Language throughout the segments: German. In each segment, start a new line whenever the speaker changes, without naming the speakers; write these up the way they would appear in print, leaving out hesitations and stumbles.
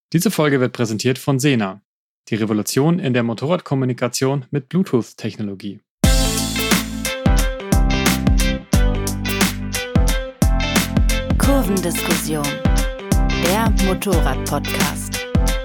Diese Folge wird präsentiert von Sena, die Revolution in der Motorradkommunikation mit Bluetooth-Technologie.
Kurvendiskussion, der Motorrad-Podcast.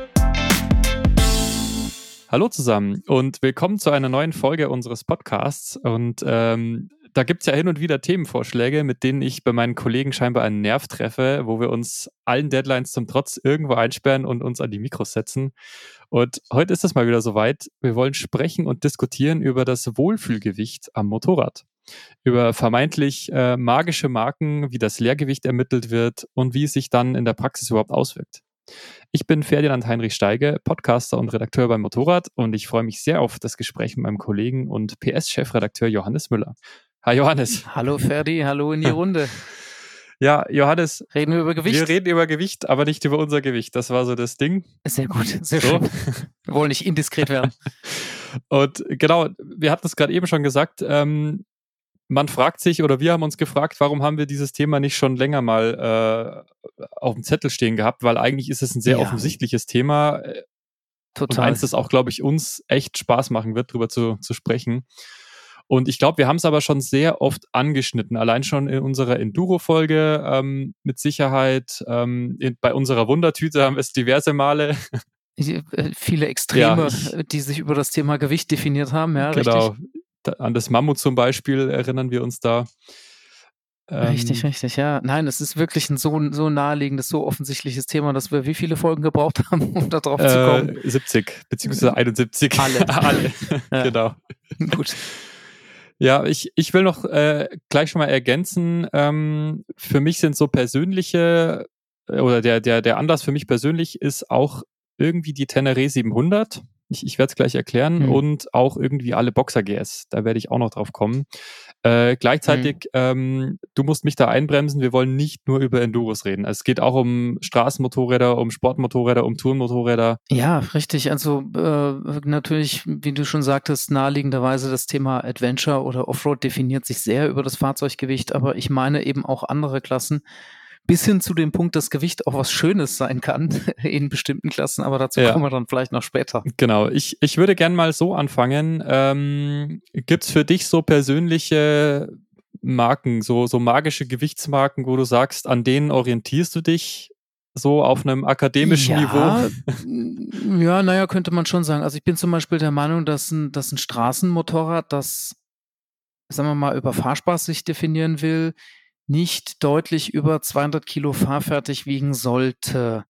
Hallo zusammen und willkommen zu einer neuen Folge unseres Podcasts. Und da gibt es ja hin und wieder Themenvorschläge, mit denen ich bei meinen Kollegen scheinbar einen Nerv treffe, wo wir uns allen Deadlines zum Trotz irgendwo einsperren und uns an die Mikros setzen. Und heute ist es mal wieder soweit. Wir wollen sprechen und diskutieren über das Wohlfühlgewicht am Motorrad. Über vermeintlich magische Marken, wie das Leergewicht ermittelt wird und wie es sich dann in der Praxis überhaupt auswirkt. Ich bin Ferdinand Heinrich Steige, Podcaster und Redakteur beim Motorrad und ich freue mich sehr auf das Gespräch mit meinem Kollegen und PS-Chefredakteur Johannes Müller. Hi Johannes.
Hallo Ferdi, hallo in die Runde.
Ja, Johannes.
Reden wir über Gewicht?
Wir reden über Gewicht, aber nicht über unser Gewicht. Das war so das Ding.
Sehr gut, sehr schön. Wir wollen nicht indiskret werden.
Und genau, wir hatten es gerade eben schon gesagt, man fragt sich, oder wir haben uns gefragt, warum haben wir dieses Thema nicht schon länger mal auf dem Zettel stehen gehabt, weil eigentlich ist es ein sehr offensichtliches Thema.
Total.
Und eins, das auch, glaube ich, uns echt Spaß machen wird, darüber zu sprechen. Und ich glaube, wir haben es aber schon sehr oft angeschnitten, allein schon in unserer Enduro-Folge mit Sicherheit. Bei unserer Wundertüte haben wir es diverse Male.
Viele Extreme, die sich über das Thema Gewicht definiert haben, ja,
genau.
Richtig.
An das Mammut zum Beispiel erinnern wir uns da.
Richtig, ja. Nein, es ist wirklich ein so naheliegendes, so offensichtliches Thema, dass wir wie viele Folgen gebraucht haben, um da drauf zu kommen?
70, beziehungsweise 71.
Alle.
Ja. Genau.
Gut.
Ja, ich will noch gleich schon mal ergänzen, für mich sind so persönliche, oder der Anlass für mich persönlich ist auch irgendwie die Tenere 700. Ich werde es gleich erklären und auch irgendwie alle Boxer GS. Da werde ich auch noch drauf kommen. Gleichzeitig, du musst mich da einbremsen. Wir wollen nicht nur über Enduros reden. Es geht auch um Straßenmotorräder, um Sportmotorräder, um Tourenmotorräder.
Ja, richtig. Also natürlich, wie du schon sagtest, naheliegenderweise das Thema Adventure oder Offroad definiert sich sehr über das Fahrzeuggewicht. Aber ich meine eben auch andere Klassen. Bis hin zu dem Punkt, dass Gewicht auch was Schönes sein kann in bestimmten Klassen, aber dazu kommen wir dann vielleicht noch später.
Genau, ich würde gerne mal so anfangen. Gibt's für dich so persönliche Marken, so magische Gewichtsmarken, wo du sagst, an denen orientierst du dich so auf einem akademischen Niveau?
Ja, naja, könnte man schon sagen. Also ich bin zum Beispiel der Meinung, dass ein Straßenmotorrad, das, sagen wir mal, über Fahrspaß sich definieren will, nicht deutlich über 200 Kilo fahrfertig wiegen sollte.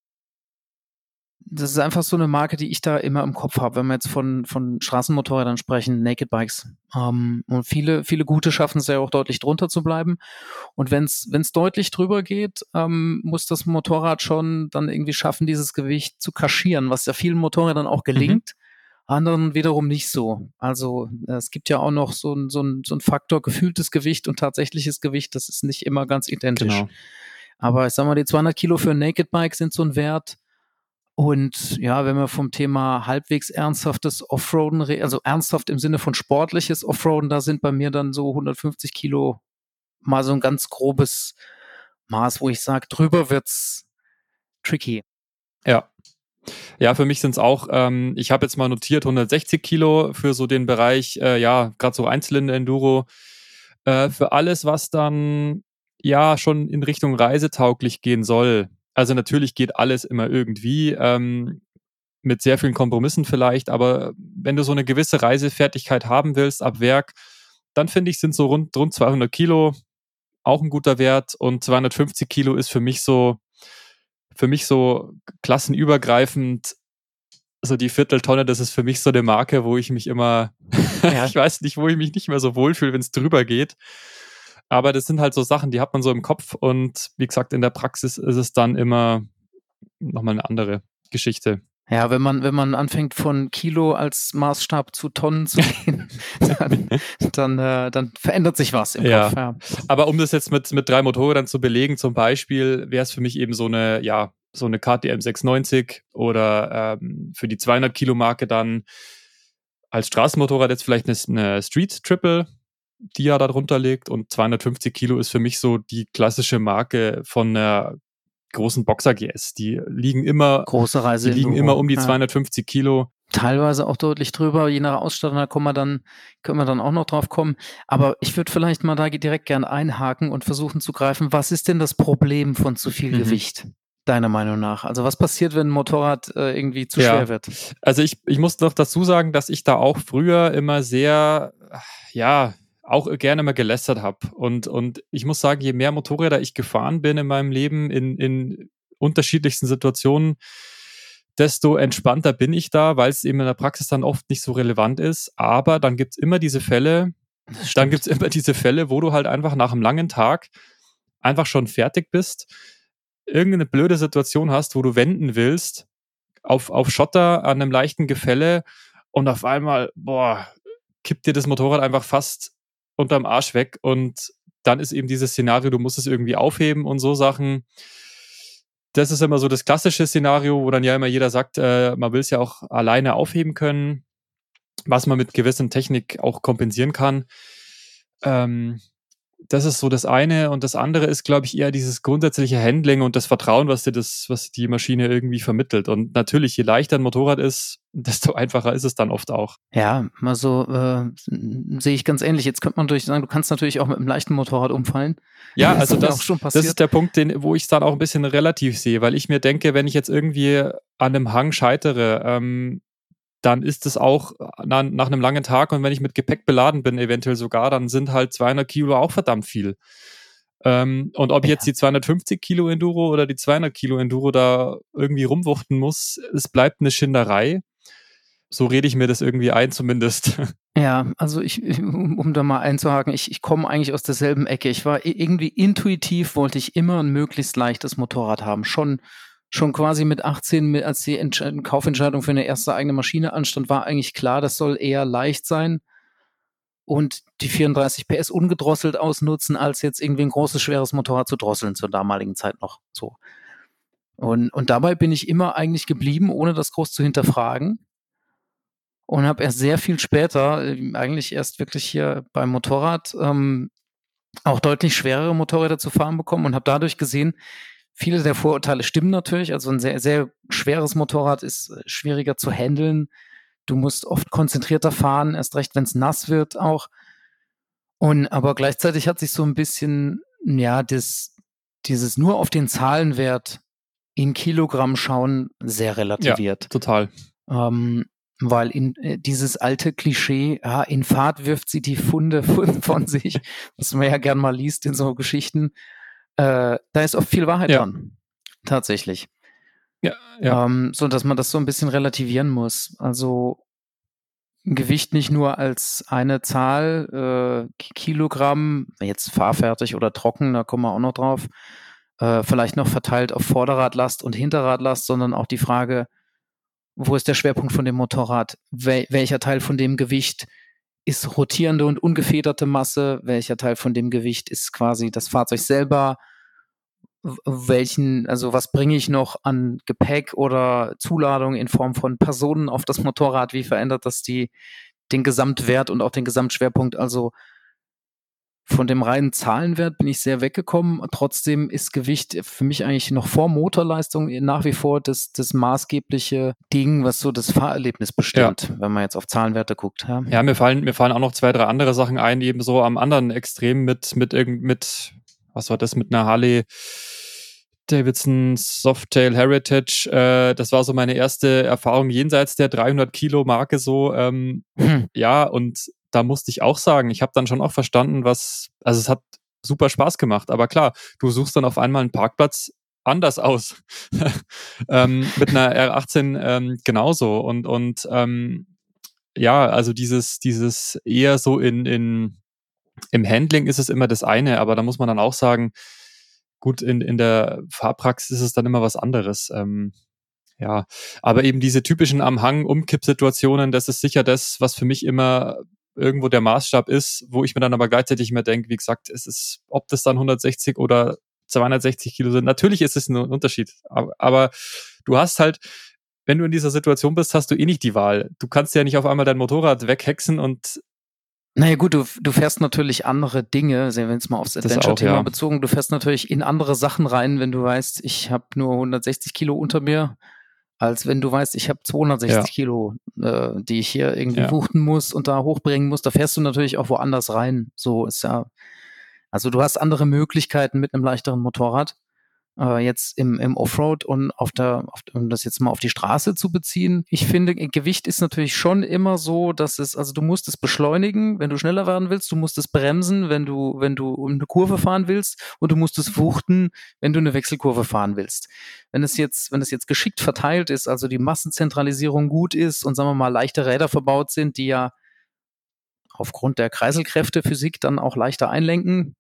Das ist einfach so eine Marke, die ich da immer im Kopf habe, wenn wir jetzt von Straßenmotorrädern sprechen, Naked Bikes. Und viele gute schaffen es ja auch deutlich drunter zu bleiben. Und wenn es deutlich drüber geht, muss das Motorrad schon dann irgendwie schaffen, dieses Gewicht zu kaschieren, was ja vielen Motorrädern auch gelingt. Anderen wiederum nicht so. Also es gibt ja auch noch so ein Faktor gefühltes Gewicht und tatsächliches Gewicht, das ist nicht immer ganz identisch.
Genau.
Aber ich sag mal, die 200 Kilo für ein Naked Bike sind so ein Wert. Und ja, wenn wir vom Thema halbwegs ernsthaftes Offroaden reden, also ernsthaft im Sinne von sportliches Offroaden, da sind bei mir dann so 150 Kilo mal so ein ganz grobes Maß, wo ich sage, drüber wird's tricky.
Ja, für mich sind es auch, ich habe jetzt mal notiert, 160 Kilo für so den Bereich, gerade so Einzylinder-Enduro. Für alles, was dann schon in Richtung reisetauglich gehen soll. Also natürlich geht alles immer irgendwie, mit sehr vielen Kompromissen vielleicht, aber wenn du so eine gewisse Reisefertigkeit haben willst ab Werk, dann finde ich, sind so rund 200 Kilo auch ein guter Wert und 250 Kilo ist für mich so klassenübergreifend, so die Vierteltonne, das ist für mich so eine Marke, wo ich mich immer, ich weiß nicht, wo ich mich nicht mehr so wohlfühle, wenn es drüber geht. Aber das sind halt so Sachen, die hat man so im Kopf und wie gesagt, in der Praxis ist es dann immer nochmal eine andere Geschichte.
Ja, wenn man anfängt von Kilo als Maßstab zu Tonnen zu gehen, dann verändert sich was im Kopf. Ja.
Aber um das jetzt mit 3 Motorrädern zu belegen, zum Beispiel, wäre es für mich eben so eine KTM 690 oder für die 200 Kilo Marke dann als Straßenmotorrad jetzt vielleicht eine Street Triple, die ja da drunter liegt, und 250 Kilo ist für mich so die klassische Marke von einer großen Boxer GS. Die liegen immer,
Große Reise
um die 250 Kilo.
Teilweise auch deutlich drüber, je nach Ausstattung, da können wir dann auch noch drauf kommen. Aber ich würde vielleicht mal da direkt gern einhaken und versuchen zu greifen, was ist denn das Problem von zu viel Gewicht, deiner Meinung nach? Also was passiert, wenn ein Motorrad irgendwie zu schwer wird?
Also ich muss noch dazu sagen, dass ich da auch früher immer sehr, auch gerne mal gelästert habe. Und ich muss sagen, je mehr Motorräder ich gefahren bin in meinem Leben, in unterschiedlichsten Situationen, desto entspannter bin ich da, weil es eben in der Praxis dann oft nicht so relevant ist. Aber dann gibt es immer diese Fälle, wo du halt einfach nach einem langen Tag einfach schon fertig bist, irgendeine blöde Situation hast, wo du wenden willst, auf Schotter an einem leichten Gefälle und auf einmal, kippt dir das Motorrad einfach fast unterm Arsch weg und dann ist eben dieses Szenario, du musst es irgendwie aufheben und so Sachen. Das ist immer so das klassische Szenario, wo dann ja immer jeder sagt, man will es ja auch alleine aufheben können, was man mit gewissen Technik auch kompensieren kann. Das ist so das eine. Und das andere ist, glaube ich, eher dieses grundsätzliche Handling und das Vertrauen, was die Maschine irgendwie vermittelt. Und natürlich, je leichter ein Motorrad ist, desto einfacher ist es dann oft auch.
Ja, also sehe ich ganz ähnlich. Jetzt könnte man natürlich sagen, du kannst natürlich auch mit einem leichten Motorrad umfallen.
Ja, also das ist der Punkt, wo ich es dann auch ein bisschen relativ sehe, weil ich mir denke, wenn ich jetzt irgendwie an einem Hang scheitere, dann ist es auch nach einem langen Tag und wenn ich mit Gepäck beladen bin, eventuell sogar, dann sind halt 200 Kilo auch verdammt viel. Und ob ich jetzt die 250 Kilo Enduro oder die 200 Kilo Enduro da irgendwie rumwuchten muss, es bleibt eine Schinderei. So rede ich mir das irgendwie ein zumindest.
Ja, also um da mal einzuhaken, ich komme eigentlich aus derselben Ecke. Ich war irgendwie intuitiv, wollte ich immer ein möglichst leichtes Motorrad haben. Schon quasi mit 18, als die Kaufentscheidung für eine erste eigene Maschine anstand, war eigentlich klar, das soll eher leicht sein und die 34 PS ungedrosselt ausnutzen, als jetzt irgendwie ein großes, schweres Motorrad zu drosseln zur damaligen Zeit noch so. Und dabei bin ich immer eigentlich geblieben, ohne das groß zu hinterfragen. Und habe erst sehr viel später, eigentlich erst wirklich hier beim Motorrad, auch deutlich schwerere Motorräder zu fahren bekommen und habe dadurch gesehen, viele der Vorurteile stimmen natürlich. Also ein sehr, sehr schweres Motorrad ist schwieriger zu handeln. Du musst oft konzentrierter fahren, erst recht, wenn es nass wird auch. Aber gleichzeitig hat sich so ein bisschen, ja, dieses nur auf den Zahlenwert in Kilogramm schauen sehr relativiert.
Ja, total.
Weil dieses alte Klischee, in Fahrt wirft sie die Funde von sich, was man ja gern mal liest in so Geschichten, da ist oft viel Wahrheit dran. Tatsächlich.
Ja.
So dass man das so ein bisschen relativieren muss. Also Gewicht nicht nur als eine Zahl, Kilogramm, jetzt fahrfertig oder trocken, da kommen wir auch noch drauf, vielleicht noch verteilt auf Vorderradlast und Hinterradlast, sondern auch die Frage, wo ist der Schwerpunkt von dem Motorrad? Welcher Teil von dem Gewicht ist rotierende und ungefederte Masse? Welcher Teil von dem Gewicht ist quasi das Fahrzeug selber? Was bringe ich noch an Gepäck oder Zuladung in Form von Personen auf das Motorrad? Wie verändert das den Gesamtwert und auch den Gesamtschwerpunkt? Also von dem reinen Zahlenwert bin ich sehr weggekommen. Trotzdem ist Gewicht für mich eigentlich noch vor Motorleistung nach wie vor das maßgebliche Ding, was so das Fahrerlebnis bestimmt, wenn man jetzt auf Zahlenwerte guckt.
Ja, mir fallen auch noch 2, 3 andere Sachen ein, eben so am anderen Extrem mit was war das, mit einer Harley Davidson Softail Heritage. Das war so meine erste Erfahrung jenseits der 300 Kilo Marke so. Ja, und da musste ich auch sagen, ich habe dann schon auch verstanden, es hat super Spaß gemacht. Aber klar, du suchst dann auf einmal einen Parkplatz anders aus. Mit einer R18 genauso. Und also dieses eher so im Handling ist es immer das eine, aber da muss man dann auch sagen, gut, in der Fahrpraxis ist es dann immer was anderes. Ja, aber eben diese typischen am Hang Umkippsituationen, das ist sicher das, was für mich immer irgendwo der Maßstab ist, wo ich mir dann aber gleichzeitig immer denke, wie gesagt, ob das dann 160 oder 260 Kilo sind. Natürlich ist es ein Unterschied, aber du hast halt, wenn du in dieser Situation bist, hast du eh nicht die Wahl. Du kannst ja nicht auf einmal dein Motorrad weghexen und
Naja gut, du fährst natürlich andere Dinge, wenn es mal aufs Adventure-Thema bezogen, du fährst natürlich in andere Sachen rein, wenn du weißt, ich habe nur 160 Kilo unter mir, als wenn du weißt, ich habe 260 Kilo, die ich hier irgendwie wuchten muss und da hochbringen muss. Da fährst du natürlich auch woanders rein. So ist ja, also du hast andere Möglichkeiten mit einem leichteren Motorrad. Jetzt im Offroad und um das jetzt mal auf die Straße zu beziehen. Ich finde, Gewicht ist natürlich schon immer so, also du musst es beschleunigen, wenn du schneller werden willst, du musst es bremsen, wenn du um eine Kurve fahren willst, und du musst es wuchten, wenn du eine Wechselkurve fahren willst. Wenn es jetzt geschickt verteilt ist, also die Massenzentralisierung gut ist und sagen wir mal leichte Räder verbaut sind, die ja aufgrund der Kreiselkräftephysik dann auch leichter einlenken,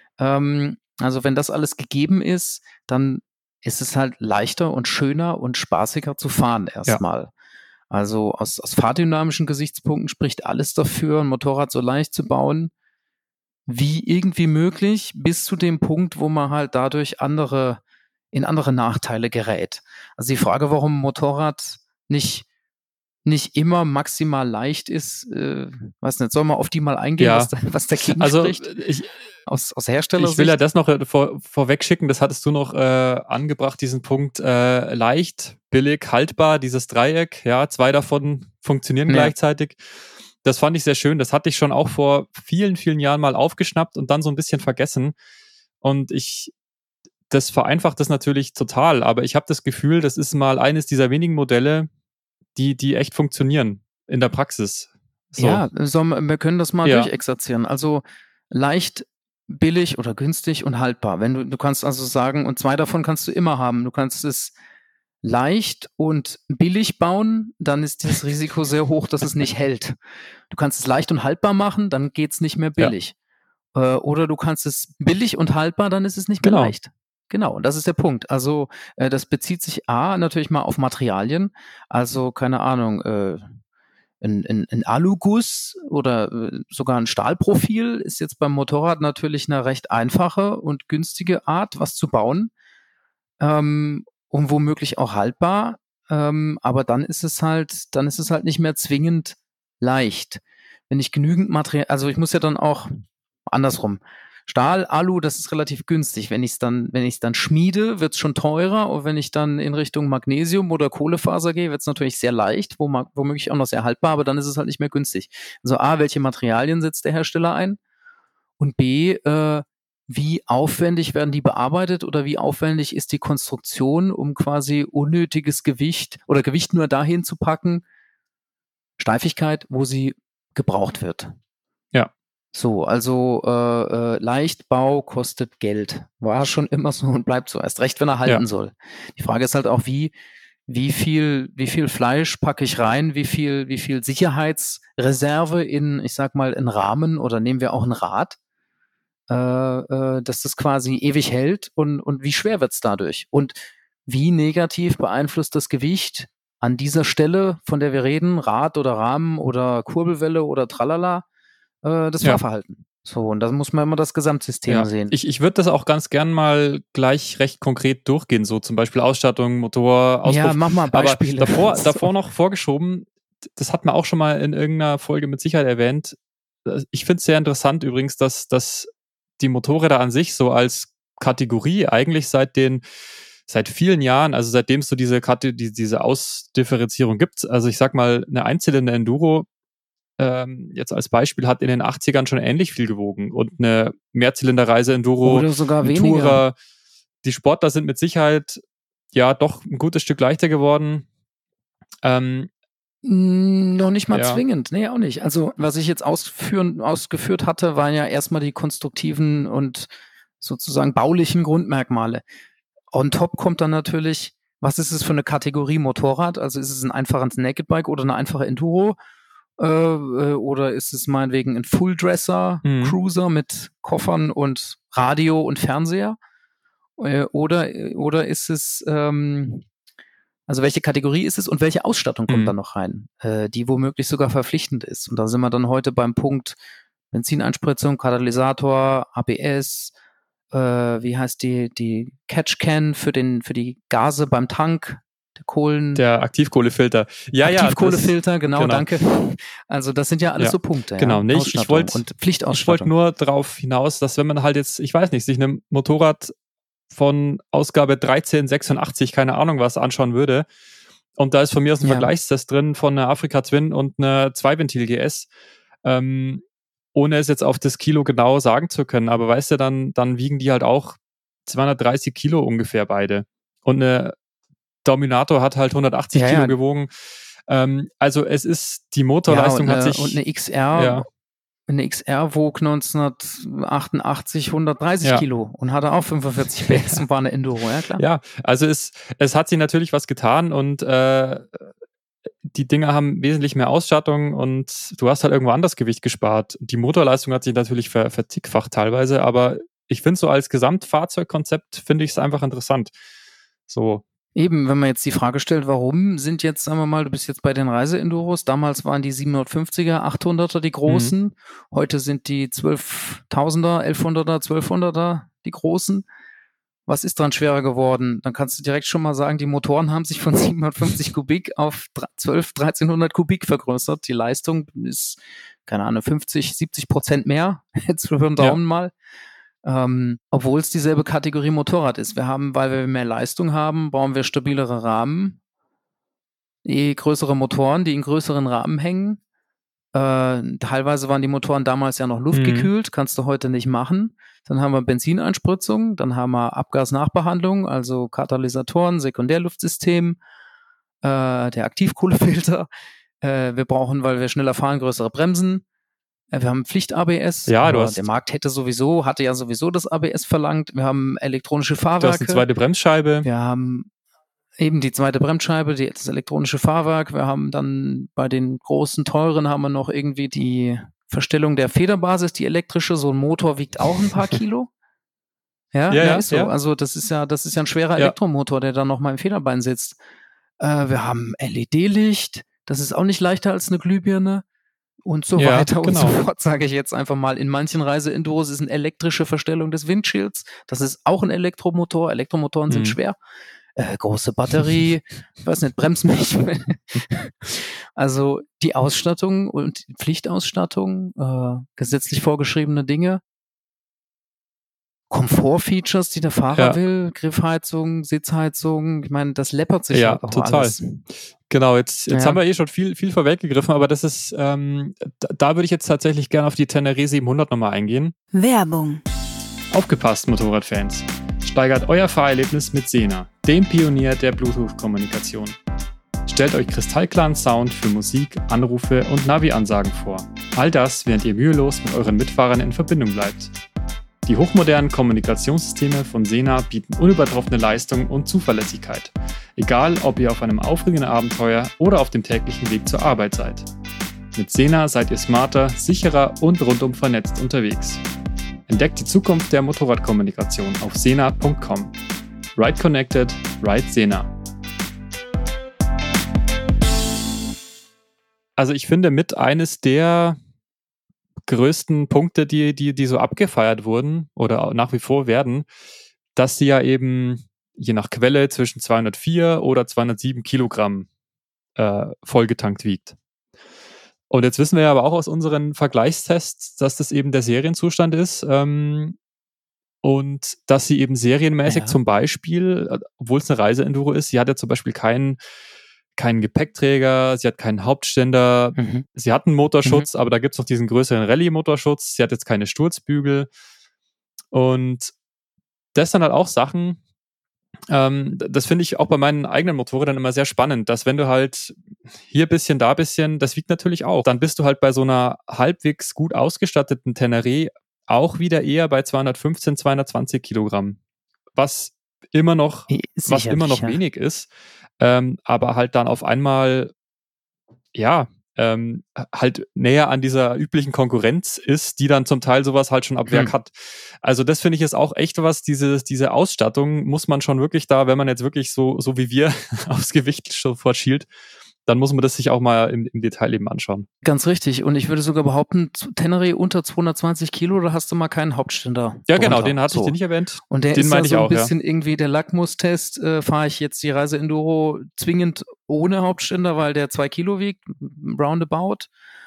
also wenn das alles gegeben ist, dann ist es halt leichter und schöner und spaßiger zu fahren erstmal. Ja. Also aus fahrdynamischen Gesichtspunkten spricht alles dafür, ein Motorrad so leicht zu bauen wie irgendwie möglich, bis zu dem Punkt, wo man halt dadurch in andere Nachteile gerät. Also die Frage, warum ein Motorrad nicht immer maximal leicht ist, weiß nicht, soll man auf die mal eingehen, was dagegen spricht? Aus Herstellersicht?
Ich will ja das noch vorweg schicken, das hattest du noch angebracht, diesen Punkt, leicht, billig, haltbar, dieses Dreieck, ja, 2 davon funktionieren gleichzeitig. Das fand ich sehr schön, das hatte ich schon auch vor vielen, vielen Jahren mal aufgeschnappt und dann so ein bisschen vergessen. Und das vereinfacht das natürlich total, aber ich habe das Gefühl, das ist mal eines dieser wenigen Modelle, die echt funktionieren in der Praxis. So.
Ja, wir können das mal durchexerzieren. Also leicht, billig oder günstig und haltbar. Du kannst also sagen, und 2 davon kannst du immer haben. Du kannst es leicht und billig bauen, dann ist das Risiko sehr hoch, dass es nicht hält. Du kannst es leicht und haltbar machen, dann geht's nicht mehr billig. Oder du kannst es billig und haltbar, dann ist es nicht mehr leicht. Genau, und das ist der Punkt. Also das bezieht sich natürlich mal auf Materialien. Also keine Ahnung, ein Aluguss oder sogar ein Stahlprofil ist jetzt beim Motorrad natürlich eine recht einfache und günstige Art, was zu bauen, und womöglich auch haltbar. Aber dann ist es halt nicht mehr zwingend leicht. Wenn ich genügend Material, also ich muss ja dann auch andersrum. Stahl, Alu, das ist relativ günstig. Wenn ich es dann schmiede, wird es schon teurer. Und wenn ich dann in Richtung Magnesium oder Kohlefaser gehe, wird es natürlich sehr leicht, womöglich auch noch sehr haltbar, aber dann ist es halt nicht mehr günstig. Also A, welche Materialien setzt der Hersteller ein? Und B, wie aufwendig werden die bearbeitet oder wie aufwendig ist die Konstruktion, um quasi unnötiges Gewicht oder Gewicht nur dahin zu packen, Steifigkeit, wo sie gebraucht wird.
Ja.
So, also Leichtbau kostet Geld. War schon immer so und bleibt so. Erst recht, wenn er halten soll. Die Frage ist halt auch, wie viel Fleisch packe ich rein, wie viel Sicherheitsreserve ich sag mal, in Rahmen, oder nehmen wir auch ein Rad, dass das quasi ewig hält, und wie schwer wird's dadurch? Und wie negativ beeinflusst das Gewicht an dieser Stelle, von der wir reden, Rad oder Rahmen oder Kurbelwelle oder Tralala, das Fahrverhalten. So, und da muss man immer das Gesamtsystem sehen.
Ich würde das auch ganz gern mal gleich recht konkret durchgehen, so zum Beispiel Ausstattung, Motor, Auspuff.
Ja, mach mal Beispiele.
Aber davor noch vorgeschoben, das hat man auch schon mal in irgendeiner Folge mit Sicherheit erwähnt. Ich finde es sehr interessant übrigens, dass die Motorräder an sich so als Kategorie eigentlich seit vielen Jahren, also seitdem es so diese Ausdifferenzierung gibt, also ich sag mal, eine Einzylinder-Enduro, jetzt als Beispiel, hat in den 80ern schon ähnlich viel gewogen, und eine Mehrzylinderreise-Enduro,
oder sogar
eine
weniger.
Tourer, die Sportler sind mit Sicherheit doch ein gutes Stück leichter geworden.
Noch nicht mal zwingend, nee, auch nicht. Also was ich jetzt ausgeführt hatte, waren ja erstmal die konstruktiven und sozusagen baulichen Grundmerkmale. On top kommt dann natürlich, was ist es für eine Kategorie Motorrad? Also ist es ein einfaches Naked Bike oder eine einfache Enduro? Oder ist es meinetwegen ein Fulldresser, Cruiser mit Koffern und Radio und Fernseher? Oder ist es, also welche Kategorie ist es und welche Ausstattung kommt da noch rein, die womöglich sogar verpflichtend ist? Und da sind wir dann heute beim Punkt Benzineinspritzung, Katalysator, ABS, wie heißt die Catch-Can für die Gase beim Tank,
Der Aktivkohlefilter.
Aktivkohlefilter, genau, danke. Also das sind ja alles so Punkte.
Genau, nicht. Ich wollte nur darauf hinaus, dass wenn man halt jetzt, ich weiß nicht, sich ein Motorrad von Ausgabe 1386, keine Ahnung was, anschauen würde, und da ist von mir aus ein Vergleichstest drin von einer Africa Twin und einer Zweiventil GS, ohne es jetzt auf das Kilo genau sagen zu können, aber weißt du, dann wiegen die halt auch 230 Kilo ungefähr beide. Und eine Dominator hat halt 180 Kilo gewogen. Also es ist, die Motorleistung hat sich...
Und eine XR wog 1988 130 Kilo und hatte auch 45 PS und war eine Enduro, ja klar.
Ja, also es hat sich natürlich was getan und die Dinger haben wesentlich mehr Ausstattung und du hast halt irgendwo anders Gewicht gespart. Die Motorleistung hat sich natürlich verzigfacht teilweise, aber ich finde so als Gesamtfahrzeugkonzept finde ich es einfach interessant. So.
Eben, wenn man jetzt die Frage stellt, warum sind jetzt, sagen wir mal, du bist jetzt bei den Reise-Enduros, damals waren die 750er, 800er die großen, heute sind die 12.000er, 1100er, 1200er die großen. Was ist dran schwerer geworden? Dann kannst du direkt schon mal sagen, die Motoren haben sich von 750 Kubik auf 1300 Kubik vergrößert. Die Leistung ist, keine Ahnung, 50-70% mehr, jetzt für den Daumen mal. Obwohl es dieselbe Kategorie Motorrad ist. Weil wir mehr Leistung haben, bauen wir stabilere Rahmen, größere Motoren, die in größeren Rahmen hängen. Teilweise waren die Motoren damals ja noch luftgekühlt, kannst du heute nicht machen. Dann haben wir Benzineinspritzung, dann haben wir Abgasnachbehandlung, also Katalysatoren, Sekundärluftsystem, der Aktivkohlefilter. Wir brauchen, weil wir schneller fahren, größere Bremsen. Wir haben Pflicht-ABS.
Ja,
der Markt hatte ja sowieso das ABS verlangt. Wir haben elektronische Fahrwerke.
Du hast eine zweite Bremsscheibe.
Wir haben eben die zweite Bremsscheibe, das elektronische Fahrwerk. Wir haben dann bei den großen, teuren haben wir noch irgendwie die Verstellung der Federbasis, die elektrische. So ein Motor wiegt auch ein paar Kilo. Ist so. Ja. Also das ist ja ein schwerer Elektromotor, der dann noch mal im Federbein sitzt. Wir haben LED-Licht. Das ist auch nicht leichter als eine Glühbirne. Und so weiter und so fort, sage ich jetzt einfach mal. In manchen Reise-Enduros ist eine elektrische Verstellung des Windschilds. Das ist auch ein Elektromotor. Elektromotoren sind schwer. Große Batterie, ich weiß nicht, Bremsmilch. Also die Ausstattung und Pflichtausstattung, gesetzlich vorgeschriebene Dinge. Komfortfeatures, die der Fahrer will, Griffheizung, Sitzheizung, ich meine, das läppert sich ja auch
total.
Alles.
Genau, jetzt haben wir schon viel vorweggegriffen, aber das ist, da würde ich jetzt tatsächlich gerne auf die Tenere 700 nochmal eingehen.
Werbung.
Aufgepasst, Motorradfans. Steigert euer Fahrerlebnis mit Sena, dem Pionier der Bluetooth-Kommunikation. Stellt euch kristallklaren Sound für Musik, Anrufe und Navi-Ansagen vor. All das, während ihr mühelos mit euren Mitfahrern in Verbindung bleibt. Die hochmodernen Kommunikationssysteme von Sena bieten unübertroffene Leistung und Zuverlässigkeit. Egal, ob ihr auf einem aufregenden Abenteuer oder auf dem täglichen Weg zur Arbeit seid. Mit Sena seid ihr smarter, sicherer und rundum vernetzt unterwegs. Entdeckt die Zukunft der Motorradkommunikation auf sena.com. Ride Connected, Ride Sena. Also ich finde mit eines der größten Punkte, die so abgefeiert wurden oder nach wie vor werden, dass sie ja eben je nach Quelle zwischen 204 oder 207 Kilogramm vollgetankt wiegt. Und jetzt wissen wir ja aber auch aus unseren Vergleichstests, dass das eben der Serienzustand ist und dass sie eben serienmäßig zum Beispiel, obwohl es eine Reise-Enduro ist, sie hat ja zum Beispiel keinen Gepäckträger, sie hat keinen Hauptständer, sie hat einen Motorschutz, aber da gibt es noch diesen größeren Rallye-Motorschutz, sie hat jetzt keine Sturzbügel und das sind halt auch Sachen, das finde ich auch bei meinen eigenen Motorrädern immer sehr spannend, dass wenn du halt hier ein bisschen, da ein bisschen, das wiegt natürlich auch, dann bist du halt bei so einer halbwegs gut ausgestatteten Tenere auch wieder eher bei 215, 220 Kilogramm, was immer noch wenig ist. Aber halt dann auf einmal, halt näher an dieser üblichen Konkurrenz ist, die dann zum Teil sowas halt schon ab Werk hat. Also das finde ich ist auch echt was, diese Ausstattung muss man schon wirklich da, wenn man jetzt wirklich so wie wir aufs Gewicht sofort schielt, dann muss man das sich auch mal im Detail eben anschauen.
Ganz richtig. Und ich würde sogar behaupten, Tenere unter 220 Kilo, da hast du mal keinen Hauptständer.
Ja, genau,
drunter.
den hatte ich dir nicht erwähnt.
Und der
den
ist
meine
ja
ich
so ein
auch,
bisschen irgendwie der Lackmustest. Fahre ich jetzt die Reise Enduro zwingend ohne Hauptständer, weil der 2 Kilo wiegt, roundabout?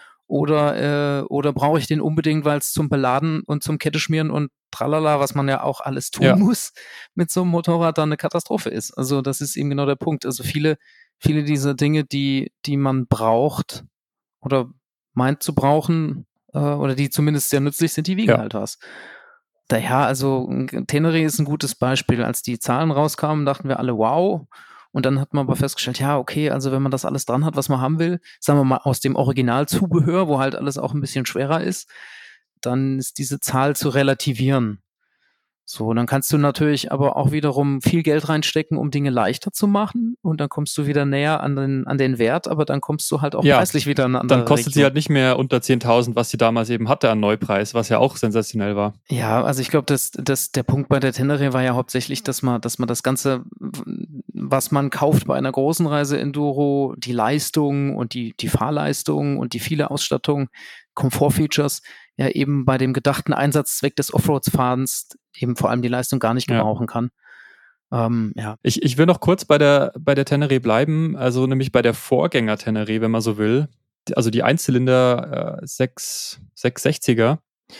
Oder brauche ich den unbedingt, weil es zum Beladen und zum Kette schmieren und tralala, was man ja auch alles tun muss, mit so einem Motorrad dann eine Katastrophe ist. Also das ist eben genau der Punkt. Also viele dieser Dinge, die man braucht oder meint zu brauchen, oder die zumindest sehr nützlich sind, die wiegen halt was. Daher, also Tenere ist ein gutes Beispiel. Als die Zahlen rauskamen, dachten wir alle, wow. Und dann hat man aber festgestellt, ja, okay, also wenn man das alles dran hat, was man haben will, sagen wir mal aus dem Originalzubehör, wo halt alles auch ein bisschen schwerer ist, dann ist diese Zahl zu relativieren. So, dann kannst du natürlich aber auch wiederum viel Geld reinstecken, um Dinge leichter zu machen. Und dann kommst du wieder näher an den Wert, aber dann kommst du halt auch preislich wieder an eine andere
Dann kostet sie halt nicht mehr unter 10.000, was sie damals eben hatte an Neupreis, was ja auch sensationell war.
Ja, also ich glaube, der Punkt bei der Tenere war ja hauptsächlich, dass man das Ganze, was man kauft bei einer großen Reise Enduro, die Leistung und die Fahrleistung und die viele Ausstattung, Komfortfeatures, ja eben bei dem gedachten Einsatzzweck des Offroad-Fahrens eben vor allem die Leistung gar nicht gebrauchen kann.
Ich will noch kurz bei der Tenere bleiben, also nämlich bei der Vorgänger Tenere, wenn man so will. Also die Einzylinder 660er,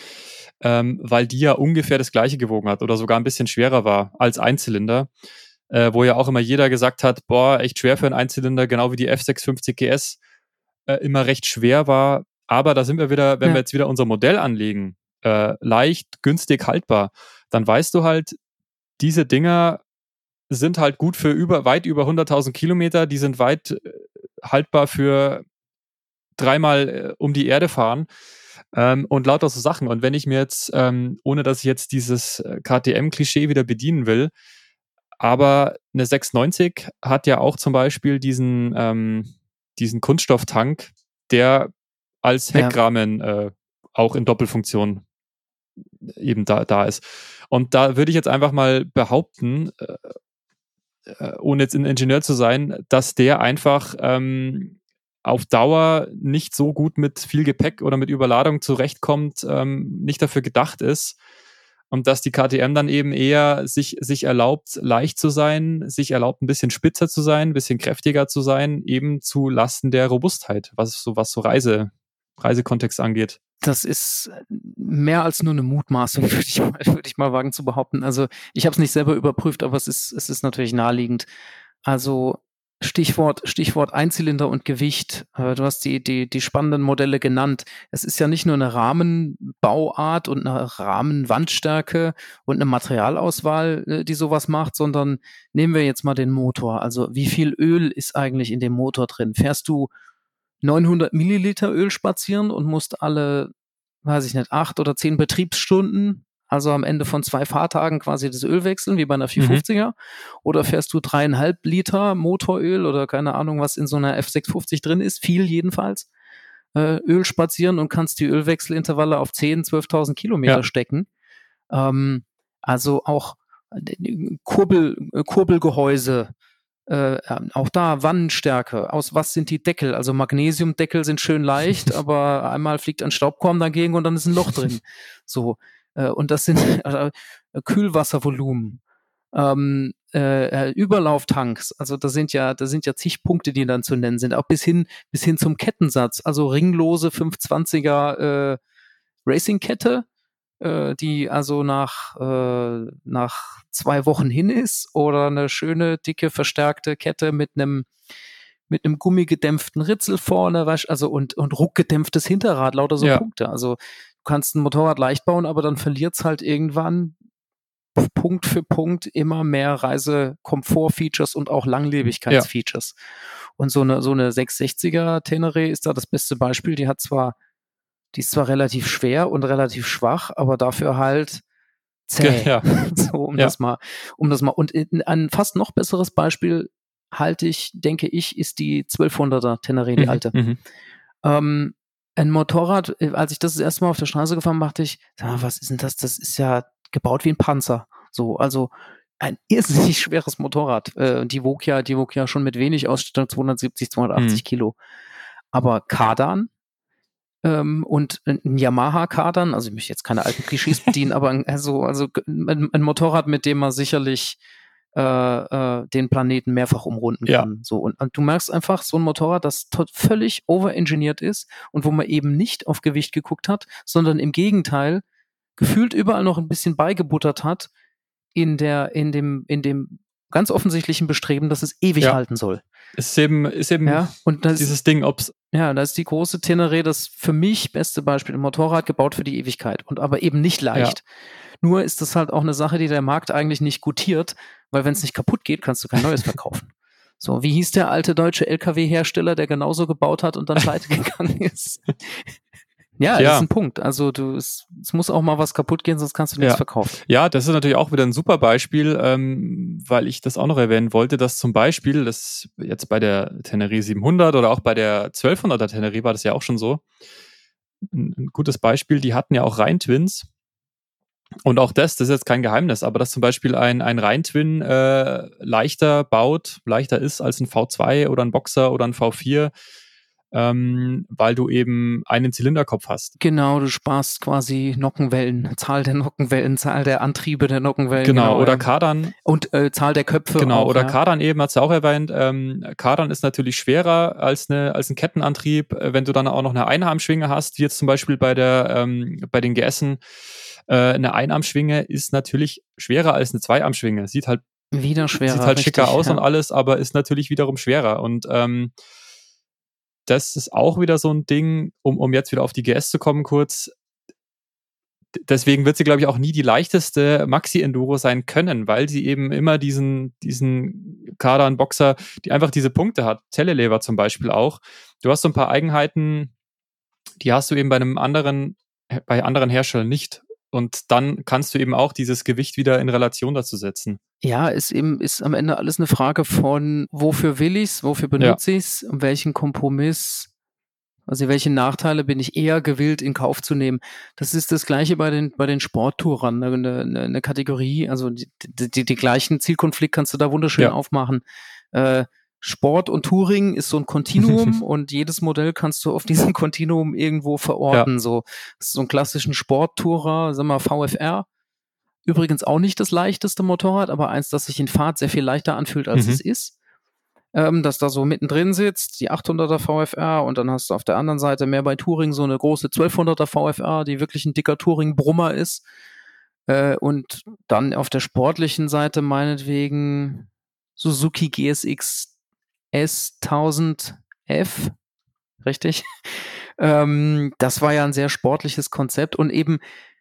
weil die ja ungefähr das gleiche gewogen hat oder sogar ein bisschen schwerer war als Einzylinder, wo ja auch immer jeder gesagt hat, boah, echt schwer für einen Einzylinder, genau wie die F650 GS immer recht schwer war. Aber da sind wir wieder, wenn wir jetzt wieder unser Modell anlegen, leicht, günstig, haltbar, dann weißt du halt, diese Dinger sind halt gut für weit über 100.000 Kilometer, die sind weit haltbar für 3-mal um die Erde fahren und lauter so Sachen. Und wenn ich mir jetzt, ohne dass ich jetzt dieses KTM-Klischee wieder bedienen will, aber eine 690 hat ja auch zum Beispiel diesen Kunststofftank, der als Heckrahmen auch in Doppelfunktion eben da ist. Und da würde ich jetzt einfach mal behaupten, ohne jetzt ein Ingenieur zu sein, dass der einfach auf Dauer nicht so gut mit viel Gepäck oder mit Überladung zurechtkommt, nicht dafür gedacht ist. Und dass die KTM dann eben eher sich erlaubt, leicht zu sein, sich erlaubt, ein bisschen spitzer zu sein, ein bisschen kräftiger zu sein, eben zu Lasten der Robustheit, was so Reisekontext angeht.
Das ist mehr als nur eine Mutmaßung, würde ich mal wagen zu behaupten. Also ich habe es nicht selber überprüft, aber es ist natürlich naheliegend. Also Stichwort Einzylinder und Gewicht. Du hast die spannenden Modelle genannt. Es ist ja nicht nur eine Rahmenbauart und eine Rahmenwandstärke und eine Materialauswahl, die sowas macht, sondern nehmen wir jetzt mal den Motor. Also wie viel Öl ist eigentlich in dem Motor drin? Fährst du 900 Milliliter Öl spazieren und musst alle, weiß ich nicht, 8 oder 10 Betriebsstunden, also am Ende von 2 Fahrtagen quasi das Öl wechseln, wie bei einer 450er, oder fährst du 3,5 Liter Motoröl oder keine Ahnung, was in so einer F650 drin ist, viel jedenfalls, Öl spazieren und kannst die Ölwechselintervalle auf 10.000, 12.000 Kilometer stecken. Also auch Kurbelgehäuse, auch da Wannenstärke. Aus was sind die Deckel? Also Magnesiumdeckel sind schön leicht, aber einmal fliegt ein Staubkorn dagegen und dann ist ein Loch drin. So. Und das sind Kühlwasservolumen. Überlauftanks, also da sind ja zig Punkte, die dann zu nennen sind, auch bis hin zum Kettensatz, also ringlose 520er Racing-Kette, die also nach 2 Wochen hin ist, oder eine schöne, dicke, verstärkte Kette mit einem gummigedämpften Ritzel vorne, also und ruckgedämpftes Hinterrad, lauter so Punkte. Also du kannst ein Motorrad leicht bauen, aber dann verliert's halt irgendwann Punkt für Punkt immer mehr Reisekomfort-Features und auch Langlebigkeitsfeatures. Und so eine 660er Tenere ist da das beste Beispiel. Die ist zwar relativ schwer und relativ schwach, aber dafür halt zäh. Ja. So, das mal. Und ein fast noch besseres Beispiel denke ich, ist die 1200er Tenere, die alte. Ein Motorrad, als ich das erste Mal auf der Straße gefahren bin, dachte ich, was ist denn das? Das ist ja gebaut wie ein Panzer. So, also ein irrsinnig schweres Motorrad. Die wog ja schon mit wenig Ausstattung 270, 280 Kilo. Aber Kardan und ein Yamaha-Kardan, also ich möchte jetzt keine alten Klischees bedienen, aber ein Motorrad, mit dem man sicherlich den Planeten mehrfach umrunden kann. So, und du merkst einfach, so ein Motorrad, das völlig overengineert ist und wo man eben nicht auf Gewicht geguckt hat, sondern im Gegenteil gefühlt überall noch ein bisschen beigebuttert hat in dem ganz offensichtlichen Bestreben, dass es ewig halten soll.
Ist eben und dieses Ding, ob's.
Ja, da ist die große Teneré das für mich beste Beispiel. Ein Motorrad gebaut für die Ewigkeit und aber eben nicht leicht. Ja. Nur ist das halt auch eine Sache, die der Markt eigentlich nicht gutiert, weil wenn es nicht kaputt geht, kannst du kein neues verkaufen. So, wie hieß der alte deutsche LKW-Hersteller, der genauso gebaut hat und dann pleite gegangen ist? Ja, das ist ein Punkt. Also es muss auch mal was kaputt gehen, sonst kannst du nichts verkaufen.
Ja, das ist natürlich auch wieder ein super Beispiel, weil ich das auch noch erwähnen wollte, dass zum Beispiel, das jetzt bei der Teneré 700 oder auch bei der 1200er Teneré war das ja auch schon so, ein gutes Beispiel, die hatten ja auch Rhein-Twins. Und auch das ist jetzt kein Geheimnis, aber dass zum Beispiel ein Rhein-Twin leichter ist als ein V2 oder ein Boxer oder ein V4, weil du eben einen Zylinderkopf hast.
Genau, du sparst quasi Nockenwellen, Zahl der Nockenwellen, Zahl der Antriebe der Nockenwellen.
Genau, oder Kardan.
Und Zahl der Köpfe.
Genau,
auch,
oder Kardan eben, hat es ja auch erwähnt. Kardan ist natürlich schwerer als ein Kettenantrieb, wenn du dann auch noch eine Einarmschwinge hast, wie jetzt zum Beispiel bei den GSen. Eine Einarmschwinge ist natürlich schwerer als eine Zweiarmschwinge. Sieht halt schicker aus und alles, aber ist natürlich wiederum schwerer. Und das ist auch wieder so ein Ding, um jetzt wieder auf die GS zu kommen kurz. Deswegen wird sie, glaube ich, auch nie die leichteste Maxi-Enduro sein können, weil sie eben immer diesen Kardan-Boxer, die einfach diese Punkte hat. Telelever zum Beispiel auch. Du hast so ein paar Eigenheiten, die hast du eben bei anderen Herstellern nicht. Und dann kannst du eben auch dieses Gewicht wieder in Relation dazu setzen.
Ja, ist am Ende alles eine Frage von, wofür will ich's, wofür benutze ich's, welchen Kompromiss, also welche Nachteile bin ich eher gewillt in Kauf zu nehmen. Das ist das Gleiche bei den Sporttourern, eine Kategorie, also die gleichen Zielkonflikt kannst du da wunderschön aufmachen. Sport und Touring ist so ein Kontinuum und jedes Modell kannst du auf diesem Kontinuum irgendwo verorten. So einen klassischen Sporttourer, sagen wir mal VFR. Übrigens auch nicht das leichteste Motorrad, aber eins, das sich in Fahrt sehr viel leichter anfühlt, als es ist. Das da so mittendrin sitzt, die 800er VFR, und dann hast du auf der anderen Seite mehr bei Touring so eine große 1200er VFR, die wirklich ein dicker Touring-Brummer ist. Und dann auf der sportlichen Seite meinetwegen Suzuki GSX S1000F, richtig? Das war ja ein sehr sportliches Konzept und eben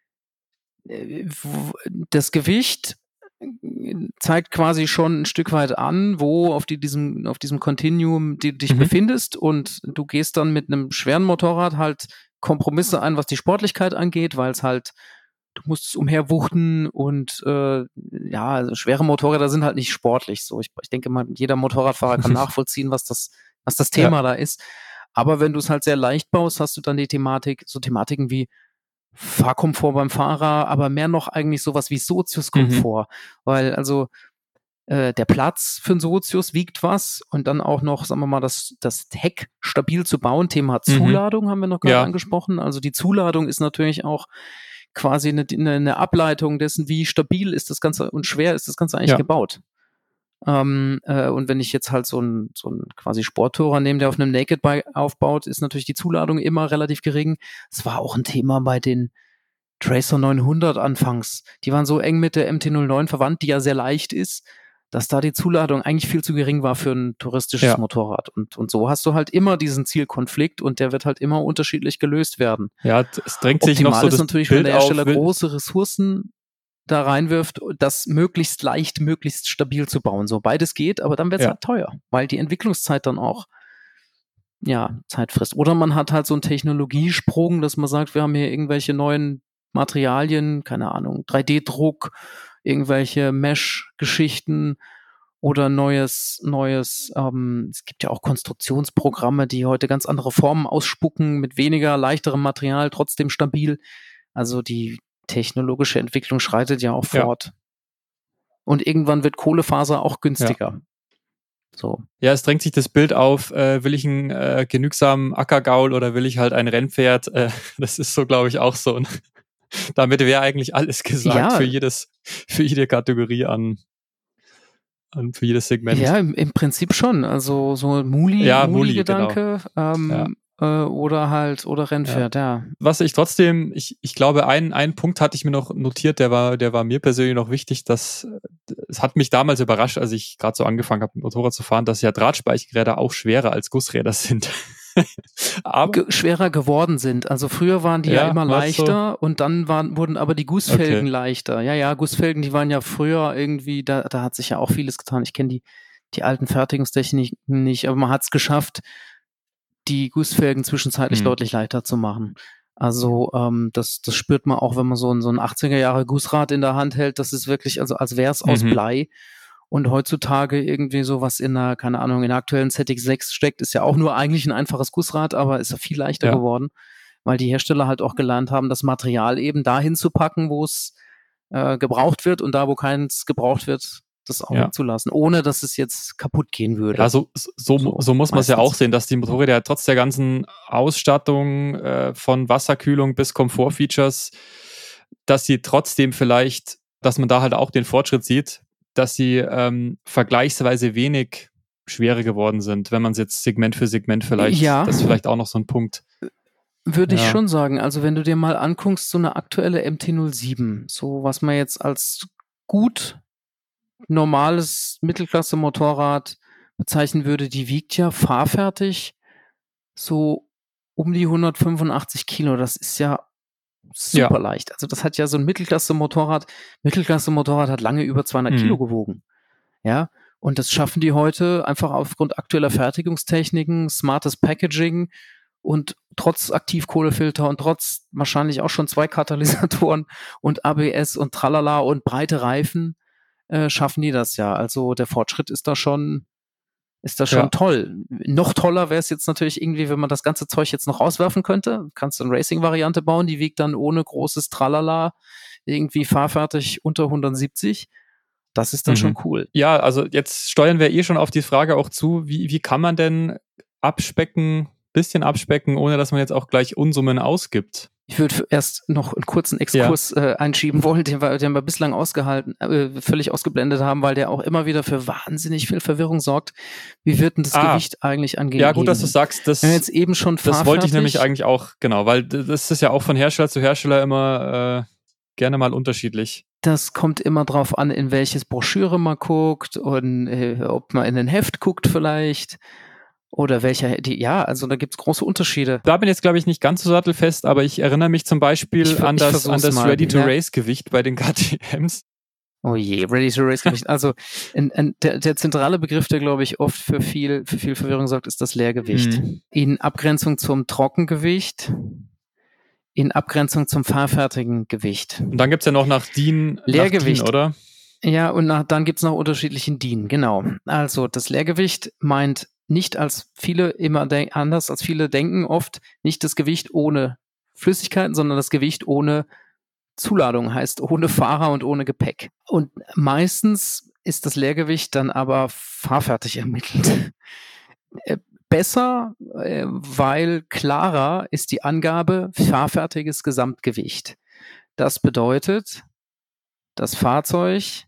das Gewicht zeigt quasi schon ein Stück weit an, wo auf diesem Kontinuum du dich befindest, und du gehst dann mit einem schweren Motorrad halt Kompromisse ein, was die Sportlichkeit angeht, weil es halt, du musst es umherwuchten und also schwere Motorräder sind halt nicht sportlich. So, ich denke mal, jeder Motorradfahrer kann nachvollziehen, was das Thema da ist. Aber wenn du es halt sehr leicht baust, hast du dann die Thematiken wie Fahrkomfort beim Fahrer, aber mehr noch eigentlich sowas wie Sozius-Komfort. Weil also der Platz für einen Sozius wiegt was, und dann auch noch, sagen wir mal, das Heck stabil zu bauen. Thema Zuladung haben wir noch gerade angesprochen. Also die Zuladung ist natürlich auch quasi eine Ableitung dessen, wie stabil ist das Ganze und schwer ist das Ganze eigentlich gebaut. Und wenn ich jetzt halt so ein quasi Sporttourer nehme, der auf einem Naked Bike aufbaut, ist natürlich die Zuladung immer relativ gering. Es war auch ein Thema bei den Tracer 900 anfangs. Die waren so eng mit der MT-09 verwandt, die ja sehr leicht ist, dass da die Zuladung eigentlich viel zu gering war für ein touristisches Motorrad. Und so hast du halt immer diesen Zielkonflikt, und der wird halt immer unterschiedlich gelöst werden.
Ja, es drängt sich noch so das
ist natürlich,
Bild
wenn der Hersteller große Ressourcen da reinwirft, das möglichst leicht, möglichst stabil zu bauen. So, beides geht, aber dann wird es halt teuer, weil die Entwicklungszeit dann auch Zeit frisst. Oder man hat halt so einen Technologiesprung, dass man sagt, wir haben hier irgendwelche neuen Materialien, keine Ahnung, 3D-Druck, irgendwelche Mesh-Geschichten oder neues, es gibt ja auch Konstruktionsprogramme, die heute ganz andere Formen ausspucken, mit weniger leichterem Material, trotzdem stabil. Also die technologische Entwicklung schreitet ja auch fort. Und irgendwann wird Kohlefaser auch günstiger.
Ja.
So.
Ja, es drängt sich das Bild auf, will ich einen genügsamen Ackergaul oder will ich halt ein Rennpferd? Das ist so, glaube ich, auch so. Damit wäre eigentlich alles gesagt für jede Kategorie für jedes Segment.
Ja, im Prinzip schon. Also so ein Muli-Gedanke,
genau.
oder Rennpferd, ja.
Was ich trotzdem, ich glaube, einen Punkt hatte ich mir noch notiert, der war mir persönlich noch wichtig, es hat mich damals überrascht, als ich gerade so angefangen habe, mit Motorrad zu fahren, dass ja Drahtspeicherräder auch schwerer als Gussräder sind. Aber
schwerer geworden sind. Also früher waren die ja immer leichter und dann wurden aber die Gussfelgen leichter. Ja, Gussfelgen, die waren ja früher irgendwie, da hat sich ja auch vieles getan. Ich kenne die alten Fertigungstechniken nicht, aber man hat es geschafft, die Gussfelgen zwischenzeitlich deutlich leichter zu machen. Also das spürt man auch, wenn man so ein 80er Jahre Gussrad in der Hand hält. Das ist wirklich, also als wäre es aus Blei. Und heutzutage irgendwie sowas in der aktuellen ZX6 steckt, ist ja auch nur eigentlich ein einfaches Gussrad, aber ist ja viel leichter geworden, weil die Hersteller halt auch gelernt haben, das Material eben dahin zu packen, wo es gebraucht wird und da, wo keins gebraucht wird, das auch wegzulassen, ohne dass es jetzt kaputt gehen würde.
Ja, so muss man es ja auch sehen, dass die Motorräder ja trotz der ganzen Ausstattung von Wasserkühlung bis Komfortfeatures, dass sie trotzdem vielleicht, dass man da halt auch den Fortschritt sieht, dass sie vergleichsweise wenig schwerer geworden sind, wenn man es jetzt Segment für Segment vielleicht, das ist vielleicht auch noch so ein Punkt.
Würde ich schon sagen. Also wenn du dir mal anguckst, so eine aktuelle MT-07, so was man jetzt als gut normales Mittelklasse-Motorrad bezeichnen würde, die wiegt ja fahrfertig so um die 185 Kilo. Das ist ja super leicht. Also das hat ja so ein Mittelklasse-Motorrad hat lange über 200 Kilo gewogen. Ja, und das schaffen die heute einfach aufgrund aktueller Fertigungstechniken, smartes Packaging und trotz Aktivkohlefilter und trotz wahrscheinlich auch schon 2 Katalysatoren und ABS und tralala und breite Reifen schaffen die das ja. Also der Fortschritt ist da schon toll. Noch toller wäre es jetzt natürlich irgendwie, wenn man das ganze Zeug jetzt noch rauswerfen könnte. Kannst du eine Racing-Variante bauen, die wiegt dann ohne großes Tralala irgendwie fahrfertig unter 170. Das ist dann schon cool.
Ja, also jetzt steuern wir schon auf die Frage auch zu, wie kann man denn bisschen abspecken, ohne dass man jetzt auch gleich Unsummen ausgibt?
Ich würde erst noch einen kurzen Exkurs einschieben wollen, den wir bislang völlig ausgeblendet haben, weil der auch immer wieder für wahnsinnig viel Verwirrung sorgt. Wie wird denn das Gewicht eigentlich angegeben?
Ja, gut, dass du sagst, das
jetzt eben schon
das wollte ich nämlich eigentlich auch, genau, weil das ist ja auch von Hersteller zu Hersteller immer gerne mal unterschiedlich.
Das kommt immer drauf an, in welches Broschüre man guckt und ob man in ein Heft guckt vielleicht. Oder also da gibt's große Unterschiede.
Da bin ich jetzt, glaube ich, nicht ganz so sattelfest, aber ich erinnere mich zum Beispiel an das Ready-to-Race-Gewicht bei den KTMs.
Oh je, Ready-to-Race-Gewicht. Also der zentrale Begriff, der, glaube ich, oft für viel Verwirrung sorgt, ist das Leergewicht. In Abgrenzung zum Trockengewicht, in Abgrenzung zum fahrfertigen Gewicht.
Und dann gibt's ja noch nach DIN,
Leergewicht,
oder?
Ja, und dann gibt's noch unterschiedlichen DIN, genau. Also das Leergewicht meint nicht als viele anders als viele denken oft, nicht das Gewicht ohne Flüssigkeiten, sondern das Gewicht ohne Zuladung, heißt ohne Fahrer und ohne Gepäck. Und meistens ist das Leergewicht dann aber fahrfertig ermittelt. Besser, weil klarer ist die Angabe fahrfertiges Gesamtgewicht. Das bedeutet, das Fahrzeug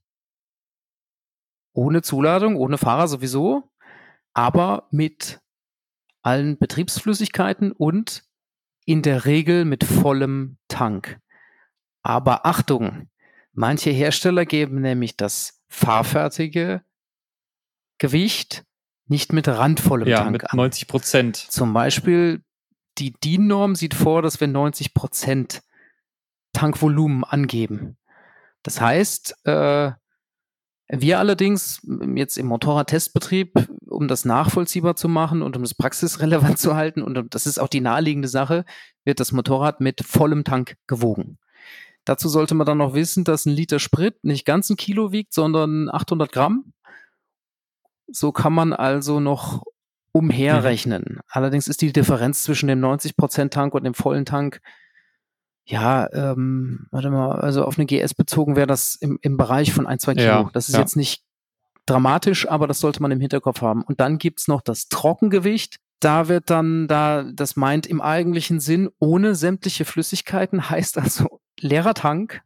ohne Zuladung, ohne Fahrer sowieso, aber mit allen Betriebsflüssigkeiten und in der Regel mit vollem Tank. Aber Achtung, manche Hersteller geben nämlich das fahrfertige Gewicht nicht mit randvollem Tank
an. Ja, mit 90%.
Zum Beispiel die DIN-Norm sieht vor, dass wir 90% Tankvolumen angeben. Das heißt, wir allerdings jetzt im Motorrad-Testbetrieb, um das nachvollziehbar zu machen und um es praxisrelevant zu halten, und das ist auch die naheliegende Sache, wird das Motorrad mit vollem Tank gewogen. Dazu sollte man dann noch wissen, dass 1 Liter Sprit nicht ganz 1 Kilo wiegt, sondern 800 Gramm. So kann man also noch umherrechnen. Allerdings ist die Differenz zwischen dem 90% Tank und dem vollen Tank Ja, warte mal, also auf eine GS bezogen wäre das im Bereich von 1, 2 Kilo.
Ja,
Das ist
ja.
jetzt nicht dramatisch, aber das sollte man im Hinterkopf haben. Und dann gibt's noch das Trockengewicht. Da wird dann, das meint im eigentlichen Sinn ohne sämtliche Flüssigkeiten, heißt also leerer Tank,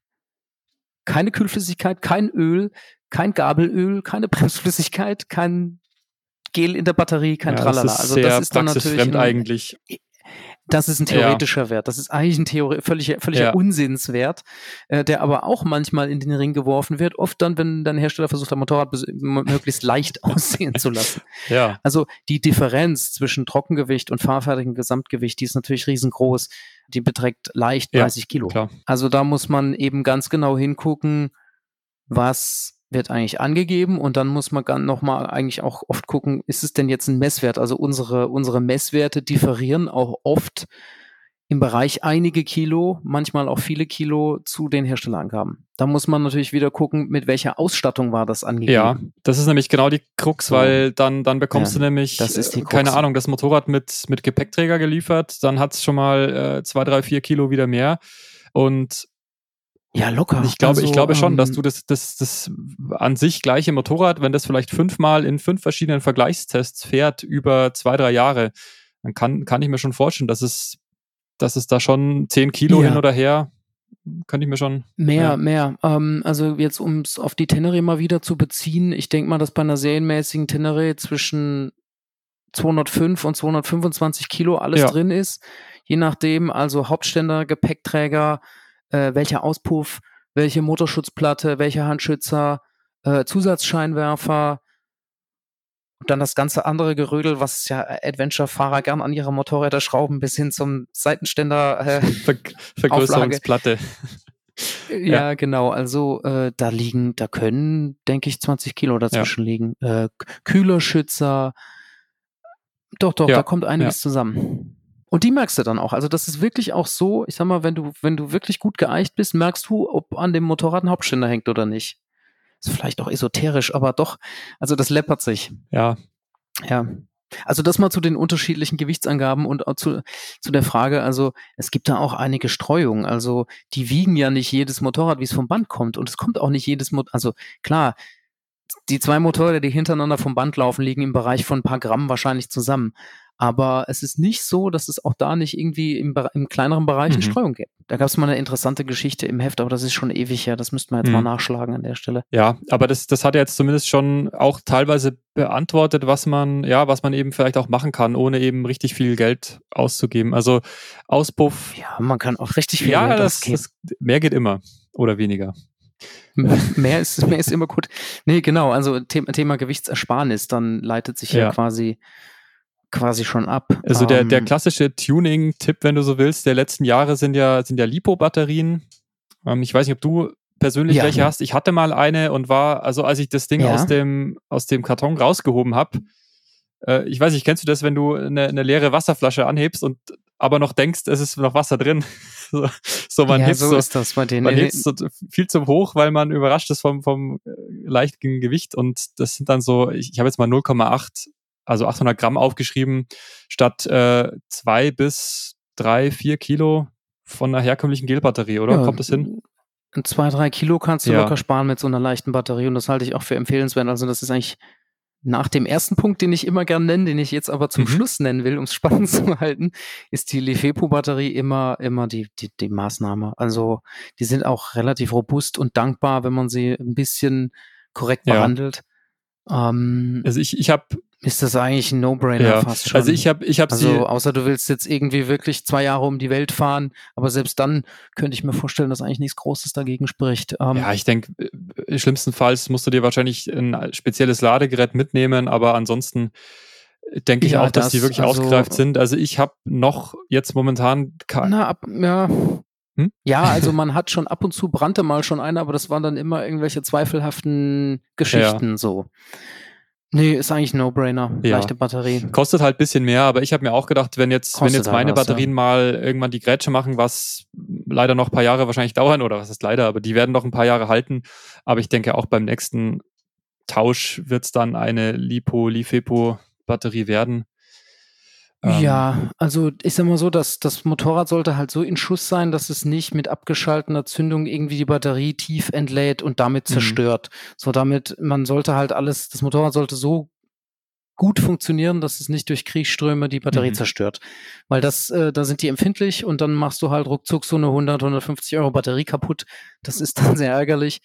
keine Kühlflüssigkeit, kein Öl, kein Gabelöl, keine Bremsflüssigkeit, kein Gel in der Batterie, kein
Ja,
Tralala.
das ist
Also
sehr
das ist dann natürlich
praxisfremd eigentlich.
das ist ein
Ja,
theoretischer Wert. Das ist eigentlich ein völliger
ja,
Unsinnswert, der aber auch manchmal in den Ring geworfen wird. Oft dann, wenn dein Hersteller versucht, ein Motorrad möglichst leicht aussehen zu lassen.
ja,
Also die Differenz zwischen Trockengewicht und fahrfertigem Gesamtgewicht, die ist natürlich riesengroß. Die beträgt leicht
ja,
30 Kilo.
klar.
Also da muss man eben ganz genau hingucken, was wird eigentlich angegeben, und dann muss man nochmal eigentlich auch oft gucken, ist es denn jetzt ein Messwert? Also unsere Messwerte differieren auch oft im Bereich einige Kilo, manchmal auch viele Kilo zu den Herstellerangaben. Da muss man natürlich wieder gucken, mit welcher Ausstattung war das
Ja,
angegeben.
das ist nämlich genau die Krux,
So,
weil dann bekommst
ja,
du nämlich,
das ist die
keine
Krux.
Ahnung, das Motorrad mit Gepäckträger geliefert, dann hat es schon mal 2, 3, 4 Kilo wieder mehr. Und
Ja, locker.
ich glaube schon, dass du
Also,
das an sich gleiche Motorrad, wenn das vielleicht 5-mal in 5 verschiedenen Vergleichstests fährt über 2, 3 Jahre, dann kann ich mir schon vorstellen, dass es da schon 10 Kilo hin
ja,
oder her, könnte ich mir schon, ja,
mehr. Also jetzt, um es auf die Tenere mal wieder zu beziehen, ich denke mal, dass bei einer serienmäßigen Tenere zwischen 205 und 225 Kilo alles
ja,
drin ist. Je nachdem, also Hauptständer, Gepäckträger, welcher Auspuff, welche Motorschutzplatte, welcher Handschützer, Zusatzscheinwerfer, und dann das ganze andere Gerödel, was ja Adventure-Fahrer gern an ihre Motorräder schrauben, bis hin zum Seitenständer,
Ver
Auflage.
Vergrößerungsplatte. Ja,
Ja, genau. Also da können, denke ich, 20 Kilo
ja,
dazwischen liegen. Kühlerschützer, doch, da
ja,
kommt
ja,
einiges zusammen. Und die merkst du dann auch. Also das ist wirklich auch so, ich sag mal, wenn du wirklich gut geeicht bist, merkst du, ob an dem Motorrad ein Hauptständer hängt oder nicht. Ist vielleicht auch esoterisch, aber doch, also das läppert sich.
ja,
Ja. Also das mal zu den unterschiedlichen Gewichtsangaben und auch zu der Frage, also es gibt da auch einige Streuungen. Also die wiegen ja nicht jedes Motorrad, wie es vom Band kommt. Und es kommt auch nicht jedes Motorrad, also klar, die 2 Motorräder, die hintereinander vom Band laufen, liegen im Bereich von ein paar Gramm wahrscheinlich zusammen. Aber es ist nicht so, dass es auch da nicht irgendwie im kleineren Bereich eine
mhm.
Streuung gibt. Da gab es mal eine interessante Geschichte im Heft, aber das ist schon ewig her. Das müssten wir jetzt mal nachschlagen an der Stelle.
Ja, aber das hat er jetzt zumindest schon auch teilweise beantwortet, was man eben vielleicht auch machen kann, ohne eben richtig viel Geld auszugeben. Also Auspuff,
Ja, man kann auch richtig viel
ja,
Geld ausgeben.
mehr geht immer oder weniger.
Mehr ist immer gut. Nee, genau, also Thema Gewichtsersparnis, dann leitet sich ja
Ja.
quasi schon ab.
Also der klassische Tuning-Tipp, wenn du so willst, der letzten Jahre sind ja LiPo-Batterien. Ich weiß nicht, ob du persönlich
Ja.
welche hast. Ich hatte mal eine und war, also als ich das Ding
Ja.
aus dem Karton rausgehoben habe, ich weiß nicht, kennst du das, wenn du eine leere Wasserflasche anhebst und aber noch denkst, es ist noch Wasser drin? so man
Ja,
hebt
so ist das bei denen.
man hebt so viel zu hoch, weil man überrascht ist vom leichten Gewicht, und das sind dann so, ich habe jetzt mal 0,8, also 800 Gramm aufgeschrieben, statt 2 bis 3, 4 Kilo von einer herkömmlichen Gelbatterie, oder?
Ja,
Kommt das hin?
2, 3 Kilo kannst du
Ja.
locker sparen mit so einer leichten Batterie, und das halte ich auch für empfehlenswert. Also das ist eigentlich nach dem ersten Punkt, den ich immer gern nenne, den ich jetzt aber zum Schluss nennen will, um es spannend zu halten, ist die LiFePO-Batterie immer die Maßnahme. Also die sind auch relativ robust und dankbar, wenn man sie ein bisschen korrekt
Ja.
behandelt.
Also ich habe
Ist das eigentlich ein No-Brainer fast schon.
Also ich habe sie,
Also außer du willst jetzt irgendwie wirklich 2 Jahre um die Welt fahren, aber selbst dann könnte ich mir vorstellen, dass eigentlich nichts Großes dagegen spricht.
ja, ich denke, schlimmstenfalls musst du dir wahrscheinlich ein spezielles Ladegerät mitnehmen, aber ansonsten denke ich
Ja,
auch, dass die wirklich ausgereift sind. Also ich habe noch jetzt momentan
Ja, also man hat schon ab und zu brannte mal schon eine, aber das waren dann immer irgendwelche zweifelhaften Geschichten so. Nee, ist eigentlich ein No-Brainer.
Ja.
Leichte Batterie.
Kostet halt ein bisschen mehr, aber ich habe mir auch gedacht, wenn jetzt
Kostet
meine
halt was,
Batterien mal irgendwann die Grätsche machen, was leider noch ein paar Jahre wahrscheinlich dauern, oder was ist leider, aber die werden noch ein paar Jahre halten. Aber ich denke auch beim nächsten Tausch wird es dann eine LiFePO-Batterie werden.
Ja, also ich sag mal so, dass das Motorrad sollte halt so in Schuss sein, dass es nicht mit abgeschalteter Zündung irgendwie die Batterie tief entlädt und damit zerstört. So man sollte halt das Motorrad sollte so gut funktionieren, dass es nicht durch Kriegsströme die Batterie zerstört. Weil da sind die empfindlich und dann machst du halt ruckzuck so eine 150 Euro Batterie kaputt. Das ist dann sehr ärgerlich.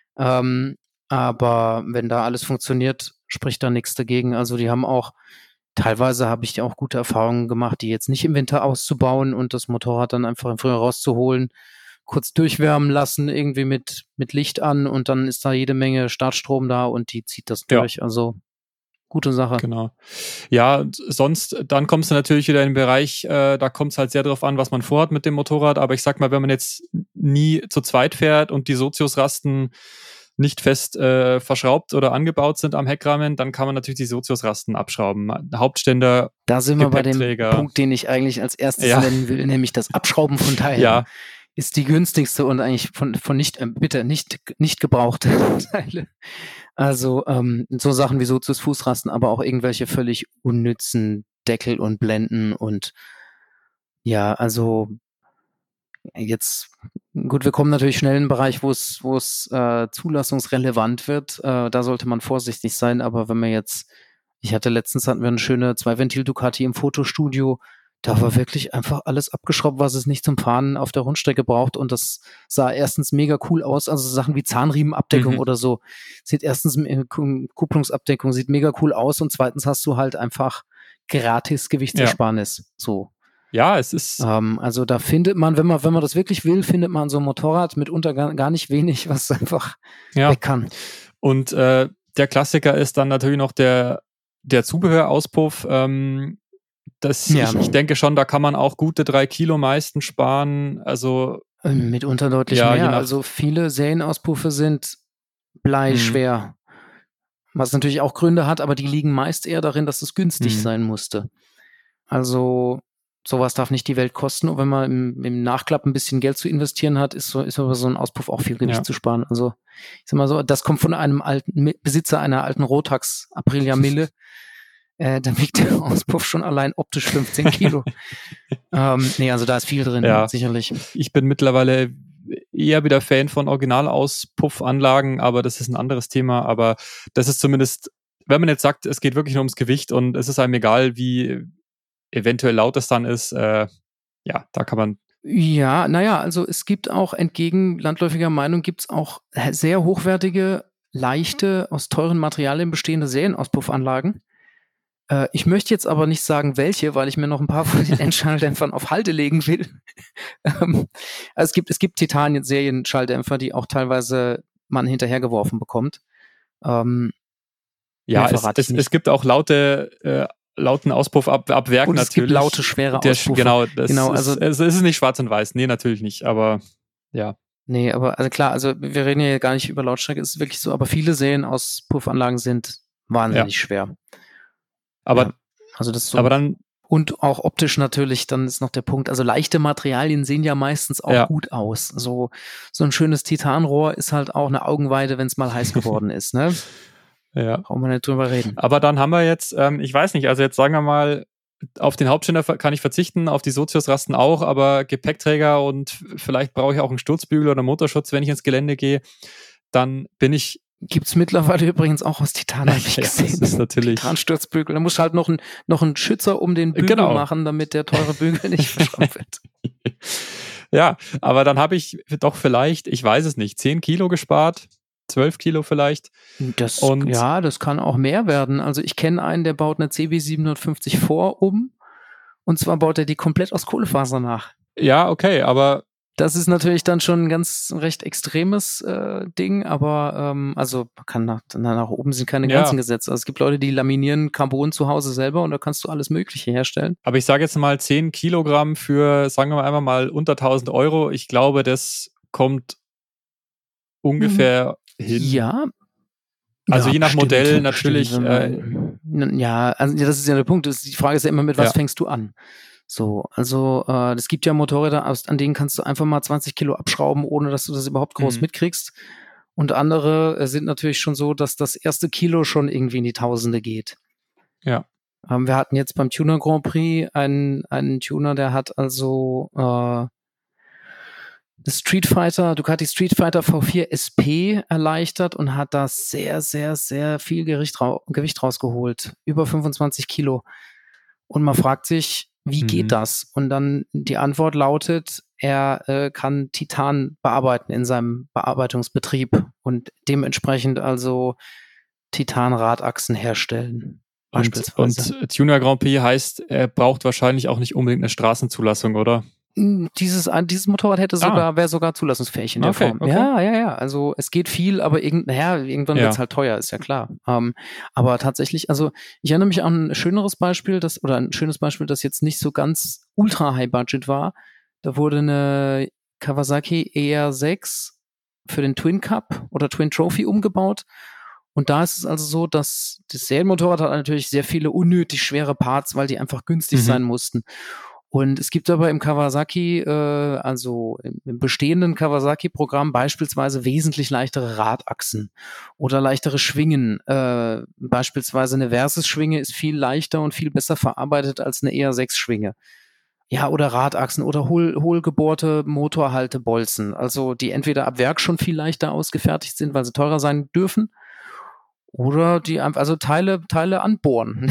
Aber wenn da alles funktioniert, spricht da nichts dagegen. Also teilweise habe ich auch gute Erfahrungen gemacht, die jetzt nicht im Winter auszubauen und das Motorrad dann einfach im Frühjahr rauszuholen, kurz durchwärmen lassen, irgendwie mit Licht an und dann ist da jede Menge Startstrom da und die zieht das durch. Also gute Sache.
Genau. Ja, sonst, dann kommst du natürlich wieder in den Bereich, da kommt es halt sehr drauf an, was man vorhat mit dem Motorrad, aber ich sag mal, wenn man jetzt nie zu zweit fährt und die Soziusrasten nicht fest verschraubt oder angebaut sind am Heckrahmen, dann kann man natürlich die Soziusrasten abschrauben. Hauptständer,
da sind wir bei dem Punkt, den ich eigentlich als erstes nennen will, nämlich das Abschrauben von Teilen. Ist die günstigste und eigentlich von nicht gebrauchte Teile. Also so Sachen wie Sozius Fußrasten, aber auch irgendwelche völlig unnützen Deckel und Blenden und ja, also jetzt, gut, wir kommen natürlich schnell in einen Bereich, wo es zulassungsrelevant wird. Da sollte man vorsichtig sein, aber wenn man letztens hatten wir eine schöne 2-Ventil Ducati im Fotostudio, da war wirklich einfach alles abgeschraubt, was es nicht zum Fahren auf der Rundstrecke braucht und das sah erstens mega cool aus, also Sachen wie Zahnriemenabdeckung oder so, Kupplungsabdeckung sieht mega cool aus und zweitens hast du halt einfach gratis Gewichtsersparnis, so.
Ja, es ist.
Also da findet man, wenn man das wirklich will, findet man so ein Motorrad mitunter gar nicht wenig, was einfach weg kann.
Und der Klassiker ist dann natürlich noch der Zubehörauspuff. Ich denke schon, da kann man auch gute 3 Kilo meistens sparen. Also
mitunter deutlich mehr. Also viele Serienauspuffе sind bleischwer. Was natürlich auch Gründe hat, aber die liegen meist eher darin, dass es günstig sein musste. Also sowas darf nicht die Welt kosten. Und wenn man im Nachklapp ein bisschen Geld zu investieren hat, ist aber so ein Auspuff auch viel Gewicht zu sparen. Also ich sag mal so, das kommt von einem alten Besitzer einer alten Rotax Aprilia Mille. Da wiegt der Auspuff schon allein optisch 15 Kilo. Also da ist viel drin, sicherlich.
Ich bin mittlerweile eher wieder Fan von Originalauspuffanlagen, aber das ist ein anderes Thema. Aber das ist zumindest, wenn man jetzt sagt, es geht wirklich nur ums Gewicht und es ist einem egal, wie eventuell laut es dann ist, da kann man.
Ja, also es gibt auch, entgegen landläufiger Meinung, gibt es auch sehr hochwertige, leichte, aus teuren Materialien bestehende Serienauspuff-Anlagen. Ich möchte jetzt aber nicht sagen, welche, weil ich mir noch ein paar von den Endschalldämpfern auf Halde legen will. Also es gibt Titanien-Serien-Schalldämpfer, die auch teilweise man hinterhergeworfen bekommt.
Es gibt auch lauten Auspuff ab Werk
und
natürlich.
Es gibt laute, schwere Auspuffe.
Es ist nicht schwarz und weiß. Nee, natürlich nicht, aber ja.
Nee, aber also klar, also wir reden ja gar nicht über Lautstärke, es ist wirklich so, aber viele Serienausspuffanlagen sind wahnsinnig schwer.
Aber,
also das so.
Aber dann.
Und auch optisch natürlich, dann ist noch der Punkt, also leichte Materialien sehen ja meistens auch gut aus. So ein schönes Titanrohr ist halt auch eine Augenweide, wenn es mal heiß geworden ist, ne?
Ja.
Brauchen wir nicht drüber reden.
Aber dann haben wir jetzt, ich weiß nicht, also jetzt sagen wir mal, auf den Hauptständer kann ich verzichten, auf die Soziusrasten auch, aber Gepäckträger und vielleicht brauche ich auch einen Sturzbügel oder Motorschutz, wenn ich ins Gelände gehe, dann bin ich.
Gibt's mittlerweile übrigens auch aus Titan, habe ich gesehen.
Das ist natürlich.
Titansturzbügel. Da musst du halt noch einen Schützer um den Bügel machen, damit der teure Bügel nicht verschraubt wird.
Ja, aber dann habe ich doch vielleicht, ich weiß es nicht, 10 Kilo gespart, 12 Kilo vielleicht.
Das kann auch mehr werden. Also ich kenne einen, der baut eine CB 750 um und zwar baut er die komplett aus Kohlefaser nach.
Ja, okay, aber
das ist natürlich dann schon ein ganz recht extremes Ding, aber also nach oben sind keine Grenzen gesetzt. Also es gibt Leute, die laminieren Carbon zu Hause selber und da kannst du alles Mögliche herstellen.
Aber ich sage jetzt mal 10 Kilogramm für, sagen wir mal einfach mal unter 1.000 Euro. Ich glaube, das kommt ungefähr hin.
Ja.
Also je nach Modell natürlich.
Also das ist ja der Punkt. Die Frage ist ja immer, mit was fängst du an? So, also es gibt ja Motorräder, an denen kannst du einfach mal 20 Kilo abschrauben, ohne dass du das überhaupt groß mitkriegst. Und andere sind natürlich schon so, dass das erste Kilo schon irgendwie in die Tausende geht.
Ja.
Wir hatten jetzt beim Tuner Grand Prix einen Tuner, der hat also Ducati Street Fighter V4 SP erleichtert und hat da sehr, sehr, sehr viel Gewicht rausgeholt. Über 25 Kilo. Und man fragt sich, wie geht das? Und dann die Antwort lautet, er kann Titan bearbeiten in seinem Bearbeitungsbetrieb und dementsprechend also Titan-Radachsen herstellen.
Und Tuner Grand Prix heißt, er braucht wahrscheinlich auch nicht unbedingt eine Straßenzulassung, oder?
Dieses Motorrad wäre sogar zulassungsfähig in der Form.
Okay.
Ja. Also es geht viel, aber irgendwann wird es halt teuer, ist ja klar. Aber tatsächlich, also ich erinnere mich an ein schönes Beispiel, das jetzt nicht so ganz ultra high budget war. Da wurde eine Kawasaki ER6 für den Twin Cup oder Twin Trophy umgebaut. Und da ist es also so, dass das Serienmotorrad hat natürlich sehr viele unnötig schwere Parts, weil die einfach günstig sein mussten. Und es gibt aber im Kawasaki, im bestehenden Kawasaki-Programm beispielsweise wesentlich leichtere Radachsen oder leichtere Schwingen. Beispielsweise eine Versus-Schwinge ist viel leichter und viel besser verarbeitet als eine ER6-Schwinge. Ja, oder Radachsen oder hohlgebohrte Motorhaltebolzen, also die entweder ab Werk schon viel leichter ausgefertigt sind, weil sie teurer sein dürfen, oder die also Teile anbohren.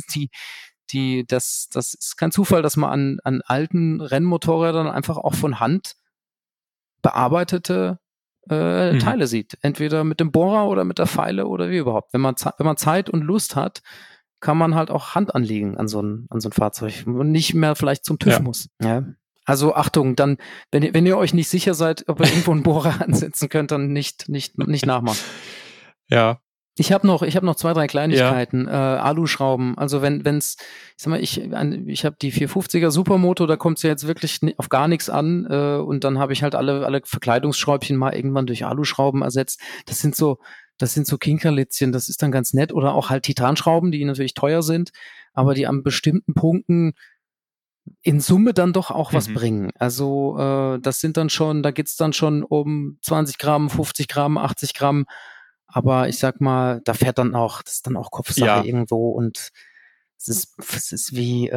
Das ist kein Zufall, dass man an alten Rennmotorrädern einfach auch von Hand bearbeitete Teile sieht. Entweder mit dem Bohrer oder mit der Feile oder wie überhaupt. Wenn man Zeit und Lust hat, kann man halt auch Hand anlegen an so ein Fahrzeug und nicht mehr vielleicht zum TÜV muss. Ja. Also Achtung, dann, wenn ihr euch nicht sicher seid, ob ihr irgendwo einen Bohrer ansetzen könnt, dann nicht nachmachen.
Ja.
Ich habe noch 2, 3 Kleinigkeiten. Aluschrauben. Also wenn's, ich sag mal, ich habe die 450er Supermoto, da kommt es ja jetzt wirklich auf gar nichts an. Und dann habe ich halt alle Verkleidungsschräubchen mal irgendwann durch Aluschrauben ersetzt. Das sind so Kinkerlitzchen, das ist dann ganz nett. Oder auch halt Titanschrauben, die natürlich teuer sind, aber die an bestimmten Punkten in Summe dann doch auch was bringen. Also das sind dann schon, da geht's dann schon um 20 Gramm, 50 Gramm, 80 Gramm. Aber ich sag mal, das ist dann auch Kopfsache irgendwo und es ist wie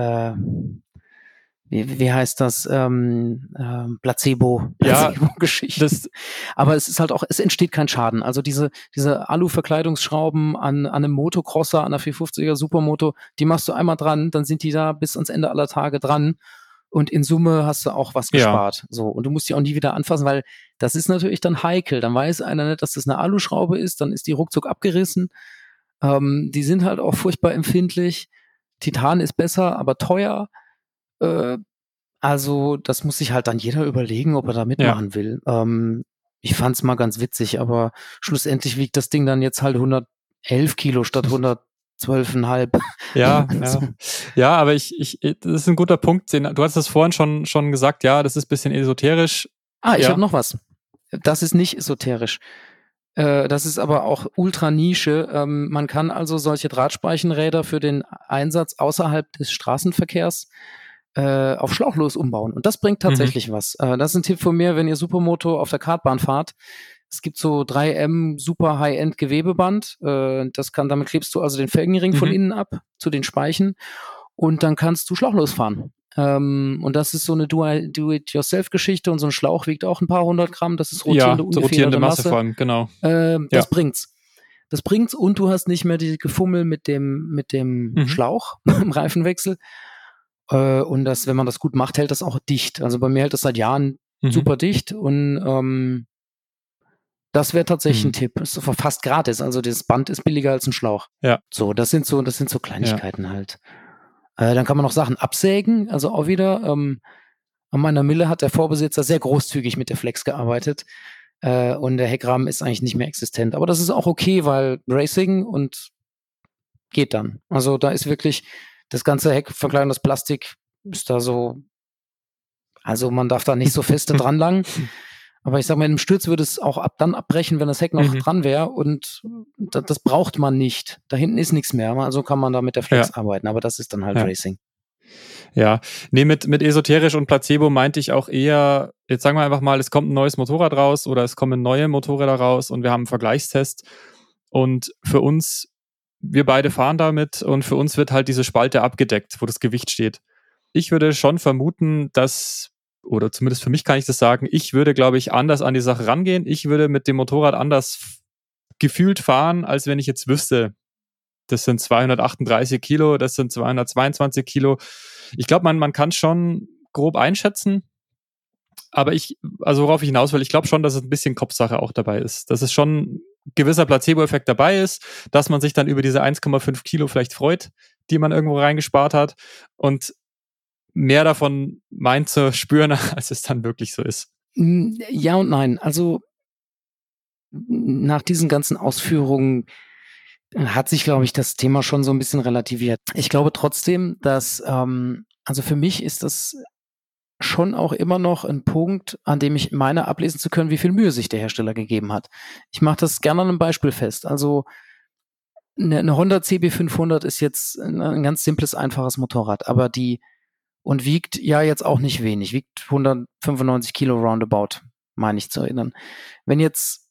heißt das, Placebo-Geschichte. Aber es ist halt auch, es entsteht kein Schaden. Also diese Alu-Verkleidungsschrauben an einem Motocrosser, an einer 450er Supermoto, die machst du einmal dran, dann sind die da bis ans Ende aller Tage dran. Und in Summe hast du auch was gespart. So. Und du musst die auch nie wieder anfassen, weil das ist natürlich dann heikel. Dann weiß einer nicht, dass das eine Aluschraube ist, dann ist die ruckzuck abgerissen. Die sind halt auch furchtbar empfindlich. Titan ist besser, aber teuer. Also das muss sich halt dann jeder überlegen, ob er da mitmachen will. Ich fand's mal ganz witzig, aber schlussendlich wiegt das Ding dann jetzt halt 111 Kilo statt 112,5.
Ja, aber das ist ein guter Punkt. Du hast das vorhin schon gesagt, ja, das ist ein bisschen esoterisch.
Ich habe noch was. Das ist nicht esoterisch. Das ist aber auch ultra Nische. Man kann also solche Drahtspeichenräder für den Einsatz außerhalb des Straßenverkehrs auf schlauchlos umbauen. Und das bringt tatsächlich was. Das ist ein Tipp von mir, wenn ihr Supermoto auf der Kartbahn fahrt. Es gibt so 3M super High-End Gewebeband. Damit klebst du also den Felgenring von innen ab zu den Speichen und dann kannst du schlauchlos fahren. Und das ist so eine Do-it-yourself-Geschichte und so ein Schlauch wiegt auch ein paar 100 Gramm. Das ist
rotierende Masse vor allem, genau.
Das bringt's. Das bringt's und du hast nicht mehr die Gefummel mit dem Schlauch im Reifenwechsel. Und wenn man das gut macht, hält das auch dicht. Also bei mir hält das seit Jahren super dicht und das wäre tatsächlich ein Tipp. Ist fast gratis. Also das Band ist billiger als ein Schlauch.
Ja.
So, das sind so Kleinigkeiten halt. Dann kann man noch Sachen absägen. Also auch wieder, an meiner Mille hat der Vorbesitzer sehr großzügig mit der Flex gearbeitet. Und der Heckrahmen ist eigentlich nicht mehr existent. Aber das ist auch okay, weil Racing und geht dann. Also da ist wirklich das ganze Heckverkleidung, das Plastik ist da so, also man darf da nicht so feste dran langen. Aber ich sag mal, in einem Sturz würde es auch dann abbrechen, wenn das Heck noch dran wäre und das braucht man nicht. Da hinten ist nichts mehr, also kann man da mit der Flex arbeiten, aber das ist dann halt Racing.
Ja, nee, mit esoterisch und Placebo meinte ich auch eher, jetzt sagen wir einfach mal, es kommt ein neues Motorrad raus oder es kommen neue Motorräder raus und wir haben einen Vergleichstest und für uns wir beide fahren damit und für uns wird halt diese Spalte abgedeckt, wo das Gewicht steht. Ich würde schon vermuten, oder zumindest für mich kann ich das sagen, ich würde, glaube ich, anders an die Sache rangehen. Ich würde mit dem Motorrad anders gefühlt fahren, als wenn ich jetzt wüsste, das sind 238 Kilo, das sind 222 Kilo. Ich glaube, man kann schon grob einschätzen, aber also worauf ich hinaus will, ich glaube schon, dass es ein bisschen Kopfsache auch dabei ist. Dass es schon ein gewisser Placebo-Effekt dabei ist, dass man sich dann über diese 1,5 Kilo vielleicht freut, die man irgendwo reingespart hat und mehr davon meint zu spüren, als es dann wirklich so ist.
Ja und nein. Also nach diesen ganzen Ausführungen hat sich, glaube ich, das Thema schon so ein bisschen relativiert. Ich glaube trotzdem, dass, also für mich ist das schon auch immer noch ein Punkt, an dem ich meine, ablesen zu können, wie viel Mühe sich der Hersteller gegeben hat. Ich mache das gerne an einem Beispiel fest. Also eine Honda CB500 ist jetzt ein ganz simples, einfaches Motorrad, aber und wiegt ja jetzt auch nicht wenig, wiegt 195 Kilo roundabout, meine ich zu erinnern. Wenn jetzt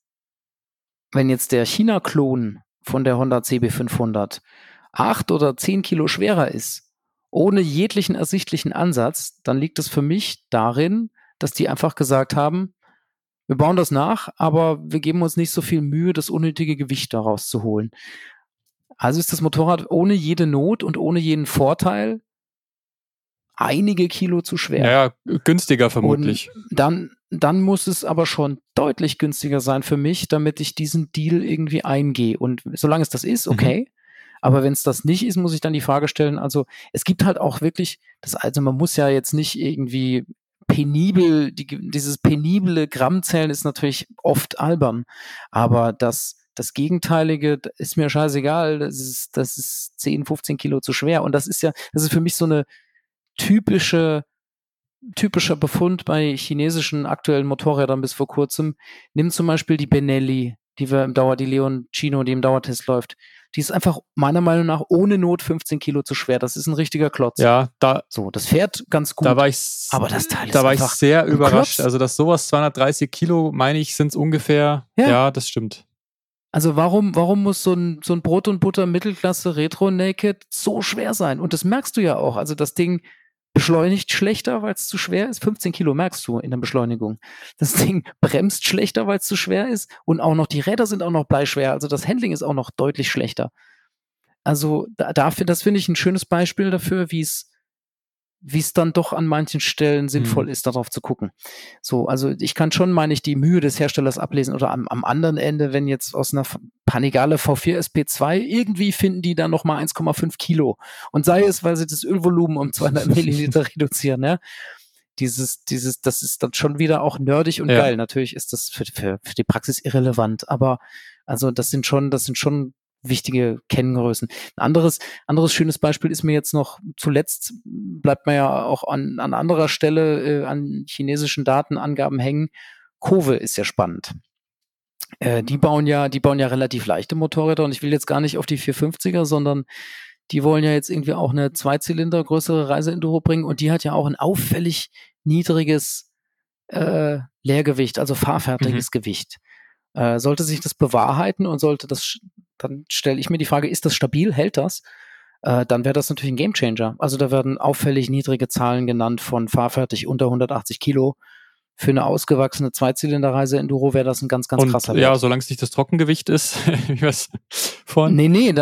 der China-Klon von der Honda CB500 8 oder 10 Kilo schwerer ist, ohne jeglichen ersichtlichen Ansatz, dann liegt es für mich darin, dass die einfach gesagt haben, wir bauen das nach, aber wir geben uns nicht so viel Mühe, das unnötige Gewicht daraus zu holen. Also ist das Motorrad ohne jede Not und ohne jeden Vorteil einige Kilo zu schwer.
Ja, günstiger vermutlich.
Und dann muss es aber schon deutlich günstiger sein für mich, damit ich diesen Deal irgendwie eingehe. Und solange es das ist, okay. Aber wenn es das nicht ist, muss ich dann die Frage stellen, also es gibt halt auch wirklich, also man muss ja jetzt nicht irgendwie dieses penible Grammzählen ist natürlich oft albern, aber das Gegenteilige ist mir scheißegal, das ist 10, 15 Kilo zu schwer. Und das ist für mich so eine typischer Befund bei chinesischen aktuellen Motorrädern bis vor kurzem. Nimm zum Beispiel die Benelli, die Leoncino, die im Dauertest läuft. Die ist einfach meiner Meinung nach ohne Not 15 Kilo zu schwer. Das ist ein richtiger Klotz.
Ja,
das fährt ganz gut.
Aber
das Teil ist
da war ich sehr überrascht.
Klotz.
Also, dass sowas 230 Kilo, meine ich, sind es ungefähr. Ja, das stimmt.
Also warum muss so ein Brot- und Butter Mittelklasse Retro Naked so schwer sein? Und das merkst du ja auch. Also das Ding beschleunigt schlechter, weil es zu schwer ist. 15 Kilo merkst du in der Beschleunigung. Das Ding bremst schlechter, weil es zu schwer ist. Und auch noch die Räder sind auch noch bleischwer. Also das Handling ist auch noch deutlich schlechter. Also das finde ich ein schönes Beispiel dafür, wie es dann doch an manchen Stellen sinnvoll ist, darauf zu gucken. So, also ich kann schon, meine ich, die Mühe des Herstellers ablesen oder am anderen Ende, wenn jetzt aus einer Panigale V4 SP2 irgendwie finden die dann nochmal 1,5 Kilo und sei es, weil sie das Ölvolumen um 200 Milliliter reduzieren, ja. Das ist dann schon wieder auch nerdig und geil. Natürlich ist das für die Praxis irrelevant, aber also das sind schon wichtige Kenngrößen. Ein anderes schönes Beispiel ist mir jetzt noch, zuletzt bleibt man ja auch an anderer Stelle an chinesischen Datenangaben hängen. Kowe ist ja spannend. Die bauen ja relativ leichte Motorräder und ich will jetzt gar nicht auf die 450er, sondern die wollen ja jetzt irgendwie auch eine Zweizylinder größere Reiseenduro bringen und die hat ja auch ein auffällig niedriges Leergewicht, also fahrfertiges Gewicht. Sollte sich das bewahrheiten und dann stelle ich mir die Frage, ist das stabil, hält das? Dann wäre das natürlich ein Gamechanger. Also da werden auffällig niedrige Zahlen genannt von fahrfertig unter 180 Kilo. Für eine ausgewachsene Zweizylinder-Reise-Enduro wäre das ein ganz, ganz krasser Wert.
Ja, solange es nicht das Trockengewicht ist, wie wir es vorhin...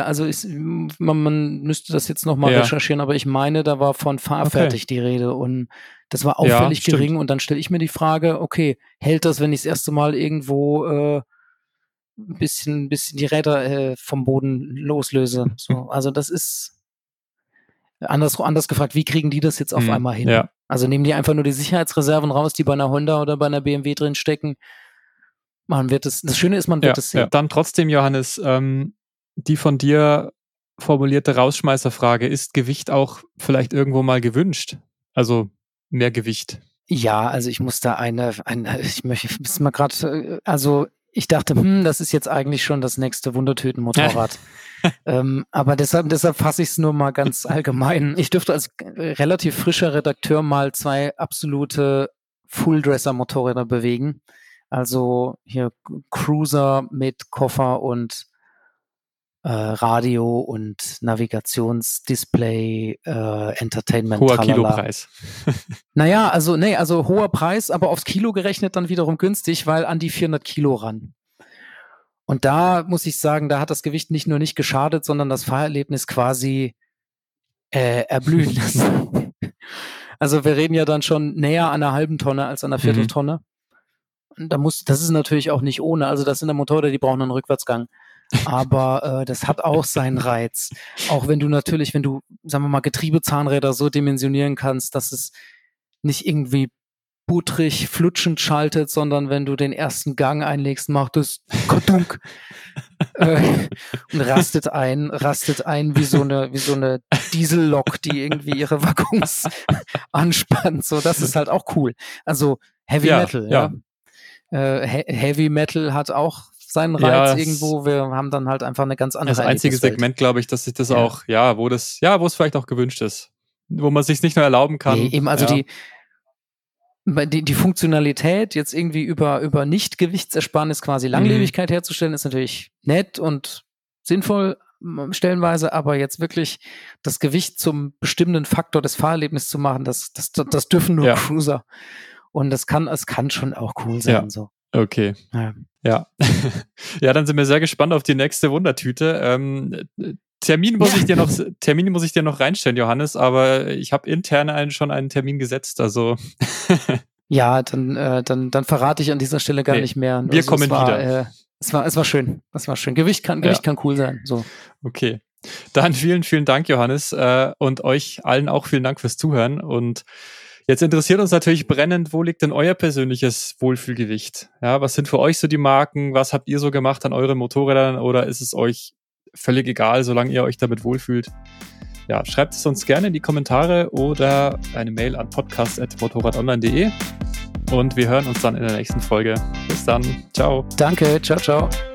Man müsste das jetzt nochmal recherchieren, aber ich meine, da war von fahrfertig die Rede und das war auffällig gering und dann stelle ich mir die Frage, okay, hält das, wenn ich das erste Mal irgendwo ein bisschen die Räder vom Boden loslöse? So, also das ist anders gefragt, wie kriegen die das jetzt auf einmal hin?
Ja.
Also nehmen die einfach nur die Sicherheitsreserven raus, die bei einer Honda oder bei einer BMW drin stecken. Das Schöne ist, man wird es sehen.
Ja. Dann trotzdem, Johannes, die von dir formulierte Rausschmeißerfrage, ist Gewicht auch vielleicht irgendwo mal gewünscht? Also mehr Gewicht?
Ja, also ich muss da ich dachte, das ist jetzt eigentlich schon das nächste Wundertüten-Motorrad. Aber deshalb fasse ich es nur mal ganz allgemein. Ich dürfte als relativ frischer Redakteur mal 2 absolute Fulldresser-Motorräder bewegen. Also hier Cruiser mit Koffer und Radio und Navigationsdisplay, Entertainment.
Hoher
tralala.
Kilopreis.
Naja, also hoher Preis, aber aufs Kilo gerechnet dann wiederum günstig, weil an die 400 Kilo ran. Und da muss ich sagen, da hat das Gewicht nicht nur nicht geschadet, sondern das Fahrerlebnis quasi erblühen lassen. Also wir reden ja dann schon näher an einer halben Tonne als an einer Vierteltonne. Und das ist natürlich auch nicht ohne. Also das sind ja Motorräder, die brauchen einen Rückwärtsgang. Aber das hat auch seinen Reiz. Auch wenn du, sagen wir mal, Getriebezahnräder so dimensionieren kannst, dass es nicht irgendwie butrig, flutschend schaltet, sondern wenn du den ersten Gang einlegst, macht es Kodunk und rastet ein wie so eine Diesellok, die irgendwie ihre Waggons anspannt. So, das ist halt auch cool. Also Heavy Metal, ja. Heavy Metal hat auch seinen Reiz irgendwo. Wir haben dann halt einfach eine ganz andere.
Das einzige Segment, glaube ich, dass sich das auch, wo es vielleicht auch gewünscht ist, wo man sich nicht nur erlauben kann.
Nee, eben, also die Funktionalität jetzt irgendwie über Nicht-Gewichtsersparnis quasi Langlebigkeit herzustellen, ist natürlich nett und sinnvoll stellenweise, aber jetzt wirklich das Gewicht zum bestimmenden Faktor des Fahrerlebnisses zu machen, das dürfen nur Cruiser. Und es kann schon auch cool sein.
Ja.
So.
Okay. Ja. Ja, dann sind wir sehr gespannt auf die nächste Wundertüte. Termin muss ich dir noch reinstellen, Johannes, aber ich habe intern schon einen Termin gesetzt, also.
Ja, dann verrate ich an dieser Stelle gar nicht mehr.
Wir kommen wieder.
Es war schön. Gewicht kann cool sein. So.
Okay. Dann vielen, vielen Dank, Johannes, und euch allen auch vielen Dank fürs Zuhören. Und jetzt interessiert uns natürlich brennend, wo liegt denn euer persönliches Wohlfühlgewicht? Ja, was sind für euch so die Marken? Was habt ihr so gemacht an euren Motorrädern? Oder ist es euch völlig egal, solange ihr euch damit wohlfühlt? Ja, schreibt es uns gerne in die Kommentare oder eine Mail an podcast@motorradonline.de und wir hören uns dann in der nächsten Folge. Bis dann. Ciao.
Danke. Ciao, ciao.